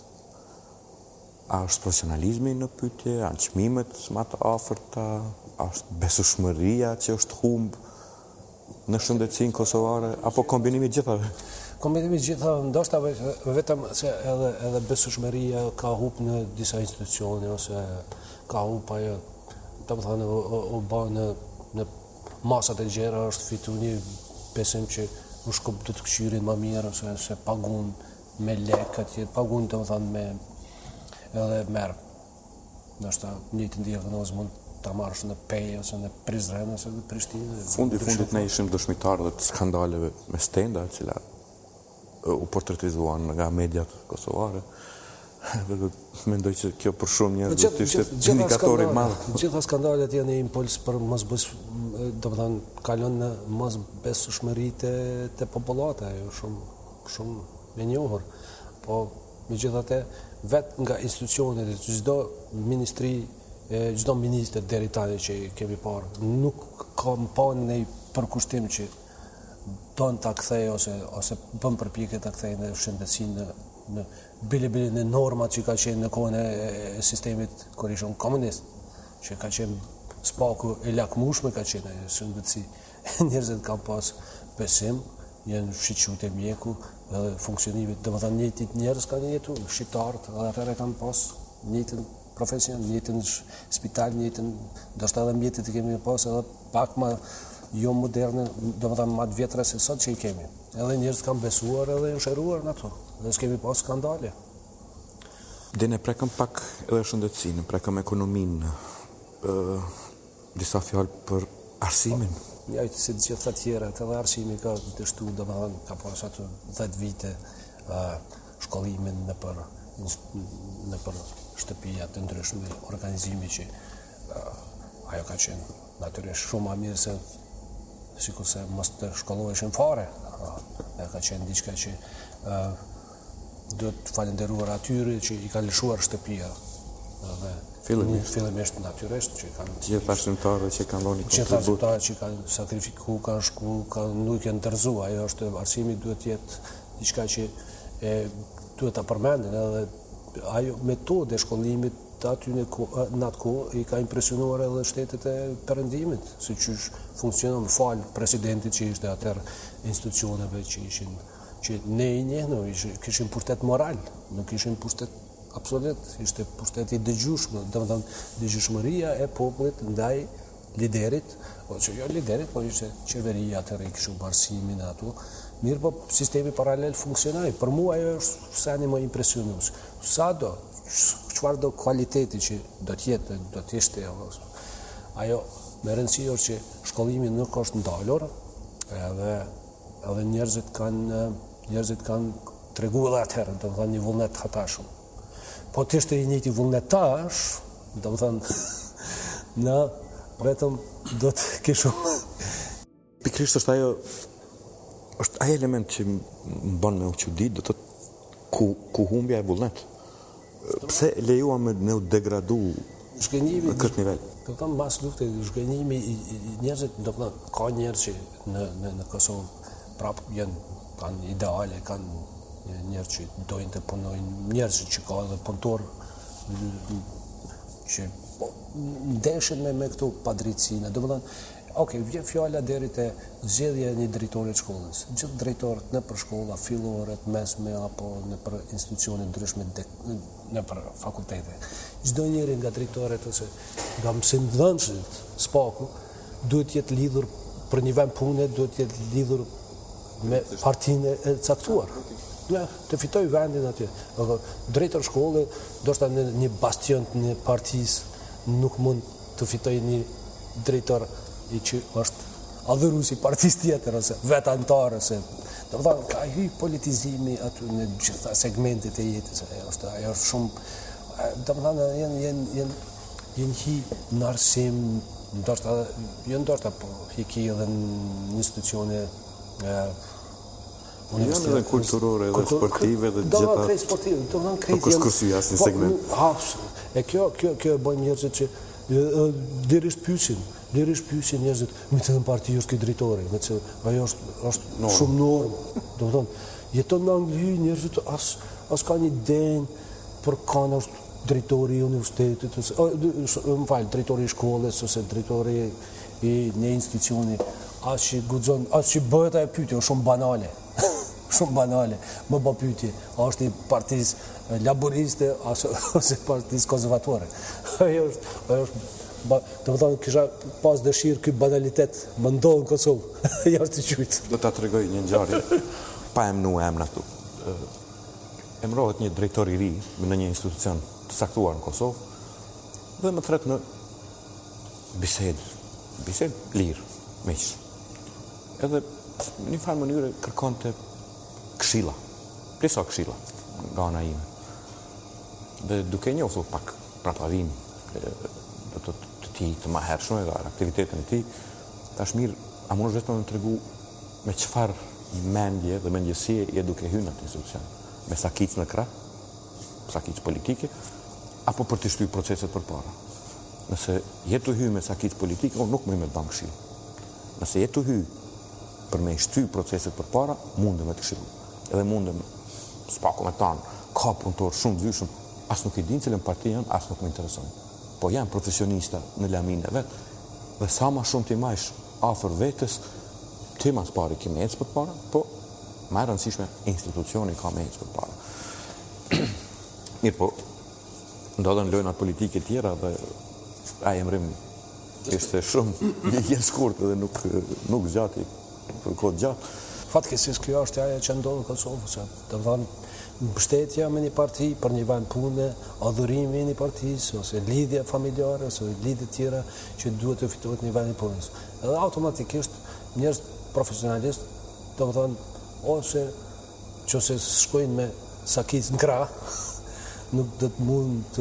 A është profesionalizmi në pyetje, a janë çmimet më të afërta, a është besueshmëria që është humb në shëndetësinë kosovare, apo kombinimi i gjithave? Kombinimi i gjithave, ndoshta vetëm se edhe besueshmëria ka humb në disa institucione ose ka humb ajo, domethënë u bë në masat e gjera, është fitu një besim që në Shkup do të këshyrin më mirë ose se pagun me lek atje, pagun domethënë me edhe merr. Ndoshta njëjtë diagnozë mund ta marrësh në Pejë ose në Prizren ose në Prishtinë. Fundit ne ishim dëshmitarë dhe të skandaleve me stenda, të cilat u portretizuan nga mediat kosovare. Dhe mendoj që kjo për shumë njerëz do të ishte indikator i madh. Gjitha skandalet janë një impuls për domethënë kalon në mosbesueshmëri te popullata, ajo shumë e njohur. Po megjithatë vetë nga institucionet e çdo ministri, çdo ministër deri tani që kemi parë, nuk ka parë një përkushtim që don ta kthej ose bën përpjekje ta kthej në shëndetësinë në bile në normat që ka qenë në kohën e sistemit kur ishte komunist, që ka qenë spaku e lakmueshme ka qenë shëndetësi. Njerëzit kanë pas besim, janë shiqur te mjeku edhe funksionimit, domethënë njëjtë njerëz kanë jetuar, shqiptarët, edhe atëherë kanë pas njëjtën profesion, njëjtën spital, njëjtën, ndoshta edhe mjetet i kemi pas edhe pak më jo moderne, domethënë më të vjetra se sot që i kemi. Edhe njerëzit kanë besuar edhe janë shëruar në ato. Dhe s'kemi pas skandale. Dhe ne prekëm pak edhe shëndetësinë, prekëm ekonominë, disa fjalë për arsimin. Ja, si të gjitha tjerat, edhe arsimi ka dështu, domethënë ka pas ato 10 vite shkollimin në për shtëpia të ndryshme, organizimi që ajo ka qenë natyrisht shumë më mirë se sikur se mos të shkolloheshin fare. Ka qenë diçka që do të falenderuar atyre që i ka lëshuar shtëpia. Dhe fillimisht natyrisht që kanë gjithë arsimtarët që kanë dhënë kontribut. Gjithë arsimtarët që kanë sakrifikuar, kanë shku, nuk janë ndërzuar. Ajo është arsimi duhet të jetë diçka që duhet ta përmenden edhe ajo metodë e shkollimit aty në atë kohë i ka impresionuar edhe shtetet e perëndimit, si që funksionon fal presidentit që ishte atëherë institucioneve që ne i njehëm, kishin pushtet moral, nuk kishin pushtet absolut, ishte pushtet i dëgjueshëm, domethënë dëgjueshmëria e popullit ndaj liderit, që jo liderit, po ishte qeveria atëherë i kishte bërësimin ato. Mirë, po sistemi paralel funksionoi. Për mua ajo është sani më impresionues. Sado, çfarë do kualiteti që do të ishte ajo me rëndësi është që shkollimi nuk është ndalur, edhe njerëzit kanë treguar atëherë, do të thonë një vullnet hatashëm. Po të ishte i njëjti vullnetash, do të thonë na vetëm do të kishim. Pikërisht është ai element që më bën me u çudit, do të ku humbja e vullnet. Pse lejuam me u degradu Shkënjimi në këtë nivel? Do të thonë mbas luftës, shkënjimi i njerëzit, do të thonë ka njerëz që në Kosovë prapë kanë ideale, kanë njerëz që dojnë të punojnë, njerëz që ka edhe punëtor që ndeshen me këto padrejtësinë. Do të thonë, vjen fjala deri te zgjedhja e një drejtori të shkollës. Gjithë drejtorët nëpër shkolla fillore, mesme apo nëpër institucione ndryshme nëpër fakultete. Çdo njeri nga drejtorët ose nga mësimdhënësit spaku duhet të jetë lidhur për një vend pune, duhet të jetë lidhur me partinë e caktuar. Ja, të fitoj vendin atje. Drejtori shkolle, ndoshta në një bastion të një partisë nuk mund të fitoj një drejtor i që është adhuruesi partisë tjetër ose vetë antar ose do të thonë ka hy politizimi aty në gjitha segmentet e jetës. Ajo është shumë, do të thonë janë hi në arsim, ndoshta po hiki edhe në institucione janë edhe kulturore dhe sportive dhe gjitha. Do krejt sportive, do të krejt. Nuk është kursi asnjë segment. E kjo e bën njerëzit që deri pyesin njerëzit, me cilën parti është ky drejtori, me cilën ajo është shumë normë. Do të thonë, jeton në Angli njerëzit as ka një denjë për kanë është drejtori i universitetit ose drejtori i shkollës ose drejtori i një institucioni, as që guxon, as që bëhet ajo pyetje shumë banale. Shumë banale, më bë pyetje, a është i partisë laboriste ose partisë konservatore. Ajo është do të thonë kisha pas dëshirë ky banalitet më ndodh në Kosovë. Jashtë të qytë. Do ta tregoj një ngjarje pa emnuar emra këtu. Emrohet një drejtor i ri në një institucion të caktuar në Kosovë dhe më thret në bisedë lirë, miq. Edhe në një farë mënyrë kërkonte këshilla, disa këshilla nga ana ime. Dhe duke njohur pak prapavim të tij të mahershëm dhe aktivitetin e tij, tash mirë, a mundesh vetëm të më tregu me çfarë mendje dhe mendjesie je duke hyrë në atë institucion? Me sakicë në krah, sakicë politike, apo për të shtyr proceset përpara? Nëse je të hyrë me sakicë politike, unë nuk më me të bën këshill. Nëse je të hyrë për me shtyr proceset përpara, mundem me të këshilloj. Edhe mundem spaku me tan, ka punëtor shumë të vyshëm, as nuk i din cilën parti janë, as nuk më intereson. Po janë profesionista në lamin e vetë, dhe sa ma shumë t'i majsh afër vetës, ti mas pari ki me ecë për para, po ma e rëndësishme institucioni ka me ecë për para. Mirë po, ndodhen lojnat politike tjera dhe a emrim ishte shumë jenë shkurt dhe nuk zgjati për kohë gjatë. Fatkeqësisht kjo është ajo që ndodh në Kosovë, se do të thonë mbështetja me një parti për një vend pune, adhurimi i një partisë ose lidhje familjare ose lidhje tjera që duhet të fitohet në vendin punës. Edhe automatikisht njerëz profesionalistë, do të thonë, ose nëse shkojnë me sakicë në krah, nuk do të mund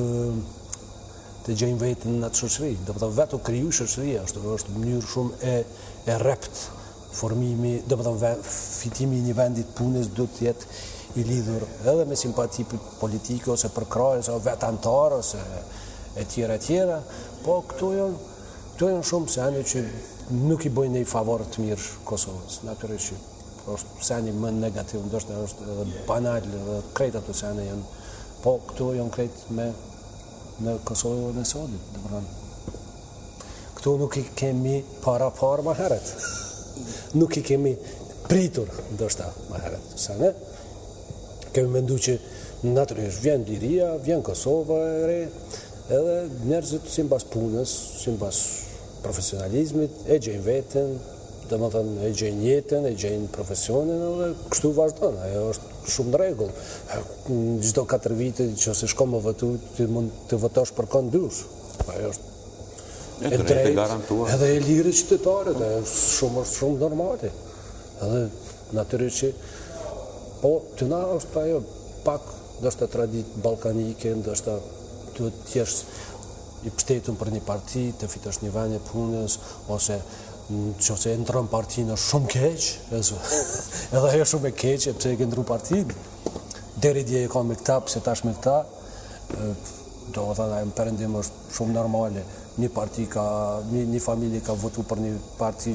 të gjejnë vetën në atë shoqëri. Do të thonë vetë kriju shoqëria është mënyrë shumë e rrept. Formimi, do të thonë fitimi i një vendit punës do të jetë i lidhur edhe me simpati politike ose për krahas ose vetë antar ose e tjera, po këto janë shumë sene që nuk i bëjnë një favor të mirë Kosovës. Natyrisht është seni më negativ, ndoshta është edhe banal, edhe krejt ato sene janë, po këto janë krejt në Kosovën e sodit, do të thonë. Këto nuk i kemi para më herët. Nuk i kemi pritur, ndoshta më herët. Sa ne kemi menduar që natyrisht vjen liria, vjen Kosova e re, edhe njerëzit sipas punës, sipas profesionalizmit, e gjejnë veten, domethënë e gjejnë jetën, e gjejnë profesionin dhe kështu vazhdon. Ajo është shumë në rregull. Çdo 4 vite nëse shkon më votu, ti mund të votosh për kënd dysh. Ajo është e drejtë garantuar. Edhe e lirë qytetarët, është shumë normale. Edhe natyrisht që po të na është ajo pak ndoshta traditë ballkanike, ndoshta duhet të jesh i mbështetur për një parti, të fitosh një vend punës ose nëse ndron partinë është shumë keq, edhe ajo shumë e keqe pse e ke ndru partinë. Deri dje e ka me këta, pse tash me këta. Domethënë ajo perëndim është shumë normale. Një parti një familje ka votu për një parti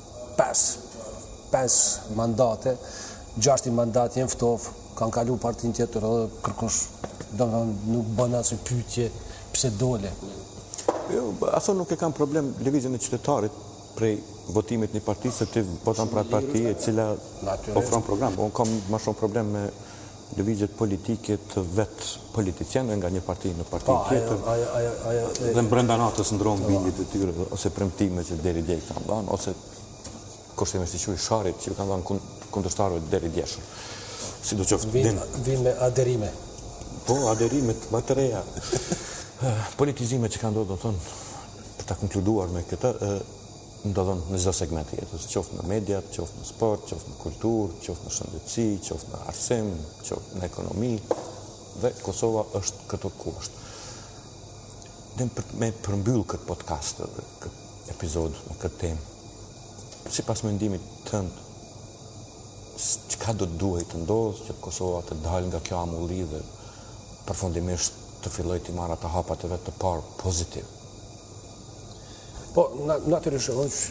5 mandate, 6 mandate janë ftof, kanë kalu partin tjetër edhe kërkosh, domethënë nuk bën asnjë pyetje pse dole. Jo, aso nuk e kam problem lëvizjen e qytetarit prej votimit një parti se ti voton për atë parti e cila ofron program. Unë kam më shumë problem me lëvizjet politike të vetë politicianëve nga një parti në parti tjetër. Dhe brenda natës ndronë bindit e tyre ose premtime që deri dje kanë dhënë ose kushtimisht i quaj sharit që kanë dhënë kundërshtarëve deri djeshëm. Sidoqoftë vin me aderime. Po, aderimet më të reja. Politizimet që kanë ndodhur, do thonë, për ta konkluduar me këtë, ndodhen në çdo segment të jetës, qoftë në media, qoftë në sport, qoftë në kulturë, qoftë në shëndetësi, qoftë në arsim, qoftë në ekonomi, dhe Kosova është këtu ku është. Dhe me përmbyll këtë podcast dhe këtë episod në këtë temë, sipas mendimit tënd, çka do të duhet të ndodhë që Kosova të dalë nga kjo amulli dhe përfundimisht të filloj të marrë ato hapat e vetë të parë pozitiv? Po, natyrisht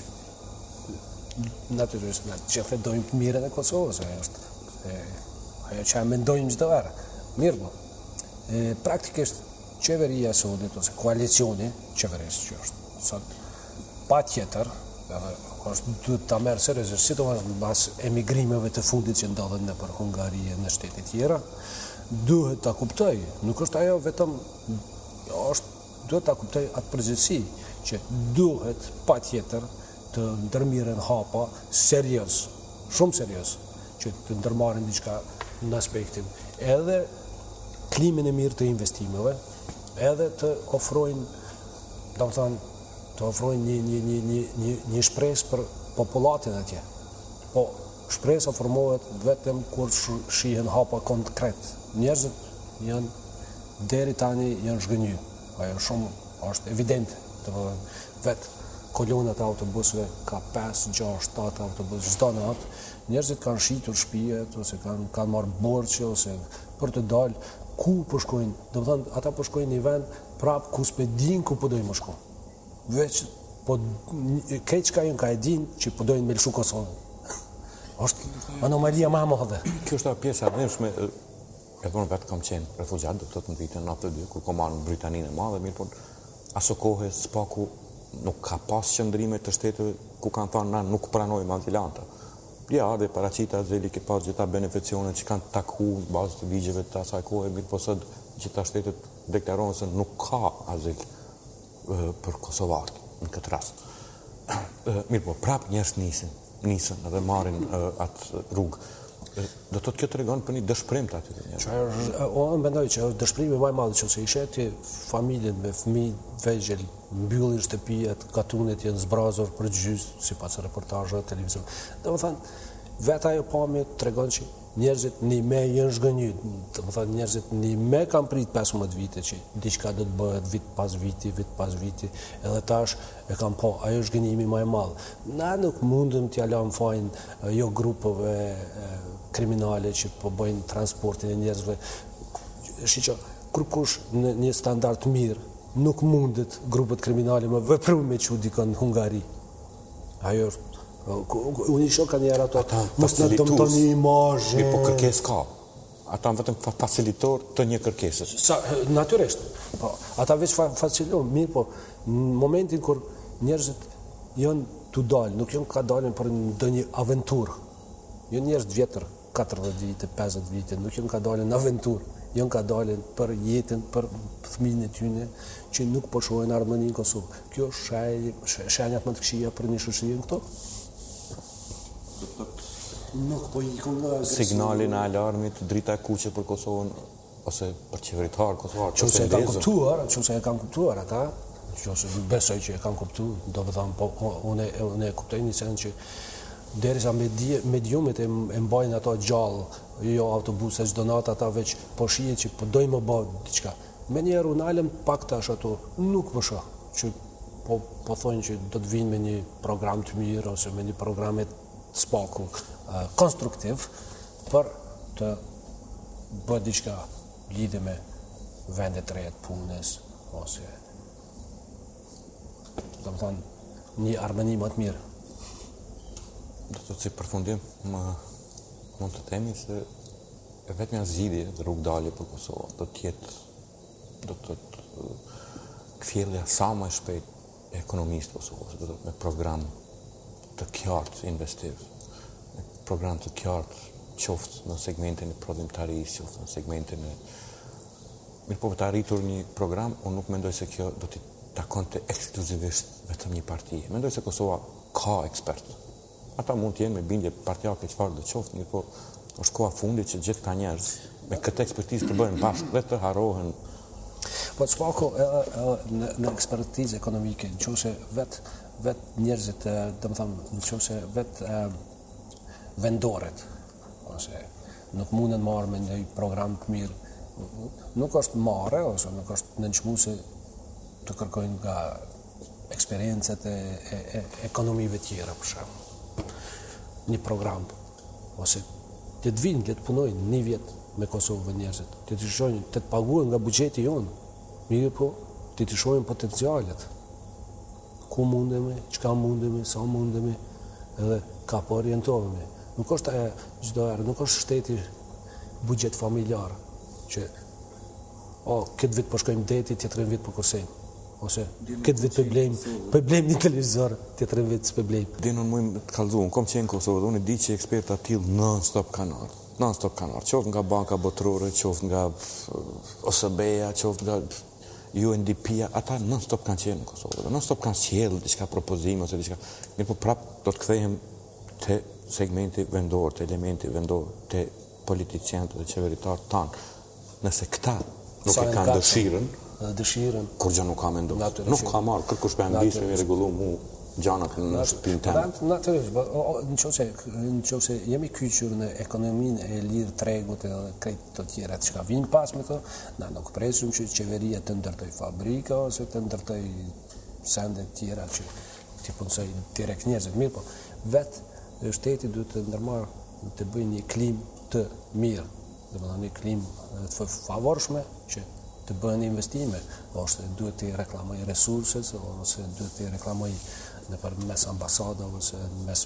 që dojmë të mirën e Kosovës, ajo që mendojmë çdo herë. Mirë po, praktikisht qeveria e Sodit ose koalicioni qeverisë që është sot pa tjetër, duhet ta merr seriozisht, sidomos mbas emigrimeve të fundit që ndodhen nëpër Hungari e në shtete tjera, duhet ta kuptoj, nuk është ajo vetëm duhet ta kuptoj atë përgjegjësi që duhet patjetër të ndërmirën hapa serioz, shumë serioz, që të ndërmarrin diçka në aspektin edhe klimin e mirë të investimeve, edhe të ofrojnë, domethënë, të ofrojnë një shpresë për populatin atje. Po, shpresa formohet vetëm kur shihen hapa konkret. Njerëzit janë deri tani janë zhgënjur. Ajo shumë është evident. Vetë kolonat e autobusëve ka 5, 6, 7 autobusë çdo natë. Njerëzit kanë shitur shtëpijet ose kanë marrë borxhe ose për të dalë ku po shkojnë. Domethënë ata po shkojnë në një vend prap ku s'pe din ku po dojnë më shku. Veç po këtë çka janë ka e din që po dojnë me lëshu Kosovën. Është anomalia më e madhe. Kjo është pjesa e nevshme. Unë vetë kam qenë refugjat, do të thotë në vitin 92, kur kom marrë në Britaninë e Madhe, mirë po aso kohë spaku nuk ka pas qëndrime të shteteve ku kanë thënë na nuk pranojmë azilanta. Ja, dhe paraqita azili ke pas gjitha beneficione që kanë taku në bazë të ligjeve të asaj kohe, mirë po sot gjitha shtetet deklarojnë se nuk ka azil për kosovarët në këtë rast. Mirë po, prap njerëz nisën edhe marrin atë rrugë. Do të kjo tregon për një dëshpërim të aty të njerëz. Unë mendoj që është dëshpërimi më i madh nëse i sheti familjen me fëmijë vegjël, mbyllin shtëpiat, katunet janë zbrazur për gjys sipas reportazheve televizor. Domethënë vetë ajo pamje tregon që njerëzit në me janë zhgënjur. Domethënë njerëzit në me kanë prit 15 vite që diçka do të bëhet vit pas viti, edhe tash e kanë po ajo zhgënjimi më i madh. Na nuk mundem t'ia lëm fajin jo grupeve kriminale që po bëjnë transportin e njerëzve. Shiqo, kur kush në një standard mirë, nuk mundet grupet kriminale më vepru me që dikon në Hungari. Ajo është, unë i shoka njerë ato, mos në dëmëton një imazhe. Po kërkes ka. Ata në vetëm facilitor të një kërkesës. Natyresht, po, ata veç facilitor, mirë po, në momentin kur njerëzit janë të dalë, nuk janë ka dalën për një aventurë. Janë njerëz të vjetër, 40 vite, 50 vite, nuk janë ka dalën në aventurë. janë ka dalin për jetën, për fëmijën e tyre, që nuk po shohin harmoni në Kosovë. Kjo është shenjat më të këqija për një shoqëri këto. Nuk po ikon nga Signalin e alarmit, drita e kuqe për Kosovën ose për qeveritar kosovar. Qëse e kanë kuptuar ata, qëse besoj që e kanë kuptuar, do të thënë, po unë e kuptoj një sen që derisa mediumet e mbajnë ato gjallë, jo autobuse, çdo natë ata veç po shihet që po dojmë bë diçka. Me njerë unë alëm pak tash ato, nuk më shoh, që po thonë që do të vinë me një program të mirë ose me një program të spaku konstruktiv për të bërë diçka lidhje me vendet e reja të punës ose do të thonë një harmoni më të mirë. Do të si përfundim mund të themi se vetëm zgjidhje dhe rrugdalje për Kosovë do të kthjellja sa më shpejt e ekonomisë të Kosovës, do të me program të qartë investiv, me program të qartë qoftë në segmentin e prodhimtarisë, qoftë në segmentin e mirë po të arritur një program, unë nuk mendoj se kjo do t'i takonte ekskluzivisht vetëm një parti. Mendoj se Kosova ka ekspertë. Ata mund të jenë me bindje partijake çfarë do qoftë, mirë po është koha fundit që gjithë këta njerëz me këtë ekspertizë të bëhen bashkë dhe të harrohen. Po të shpako në ekspertizë ekonomike, nëse vetë njerëzit, do të them, nëse vetë vendoret, ose nuk mundën marrë me një program të mirë, nuk është marrë ose nuk është nënçmuese të kërkojnë nga eksperiencet e ekonomive tjera për shembull. Një program ose të vinë, të punojnë një vit me Kosovë njerëzit, të shohin, të paguhen nga buxheti jonë, mirë po, të shohin potencialet. Ku mundemi, çka mundemi, sa mundemi, edhe ka po orientohemi. Nuk është çdo herë, nuk është shteti buxhet familjar që këtë vit po shkojmë deti, tjetrin vit po kursejmë. Ose këtë vit po blejmë një televizor, tjetrin vit s'po blejmë. Dinon mujmë të kallëzuam, kom qenë Kosovë, unë di që eksperta tillë non-stop kanë ardhur, qoftë nga Banka Botërore, qoftë nga OSB-ja, qoftë nga UNDP-ja, ata non-stop kanë qenë në Kosovë, non-stop kanë sjellë diçka propozime ose diçka. Mirë po prap do të kthehem te segmenti vendor, te elementi vendor, te politicianët dhe qeveritarët tanë. Nëse këta nuk e kanë dëshirën, kur gjë nuk ka menduar. Nuk ka marrë kërkush për ambisë me rregullu mu gjanat në shtëpinë tënde. Natyrisht, nëse jemi kyçur në ekonominë e lirë tregut edhe krejt të tjera që vinë pas me to, na nuk presim që qeveria të ndërtoj fabrika ose të ndërtoj sende tjera që të punsoj direkt njerëzit. Mirë po, vetë shteti duhet të ndërmarrë të bëjë një klimë të mirë, domethënë një klimë të favorshme që të bëhen investime, ose duhet të reklamoj resurset, ose duhet të reklamoj në përmes ambasadave, ose mes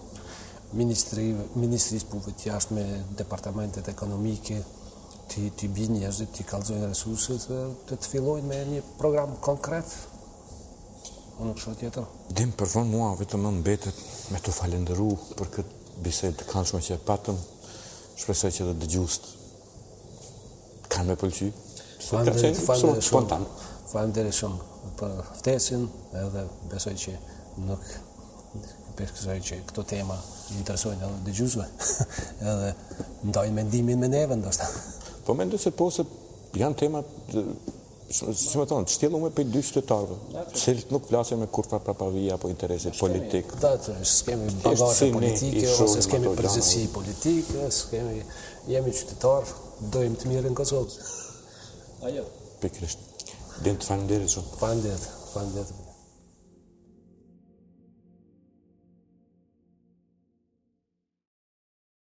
ministrisë punëve të jashtme, departamentet ekonomike, të bëjnë njerëzit, të kallëzojnë resurset dhe të fillojnë me një program konkret. Unë nuk shoh tjetër. Dim për fond mua vetëm më mbetet me të falendëru për këtë bisedë të këndshme që e patëm. Shpresoj që dhe dëgjuesit kanë me pëlqy. Spontan. Faleminderit shumë për ftesën, edhe besoj që nuk besoj që këto tema interesojnë edhe dëgjuesve, edhe ndajnë mendimin me neve ndoshta. Po mendoj se po se janë tema si më thonë, shtjellume për dy qytetarëve, cilët nuk flasin me kurfa prapavija apo interesit politik. S'kemi bagazhe politike, ose s'kemi përgjegjësi politike, jemi qytetarë, dojmë të mirë në Kosovë. Ajo. Pikërisht. Dhe të faleminderit shumë. Faleminderit.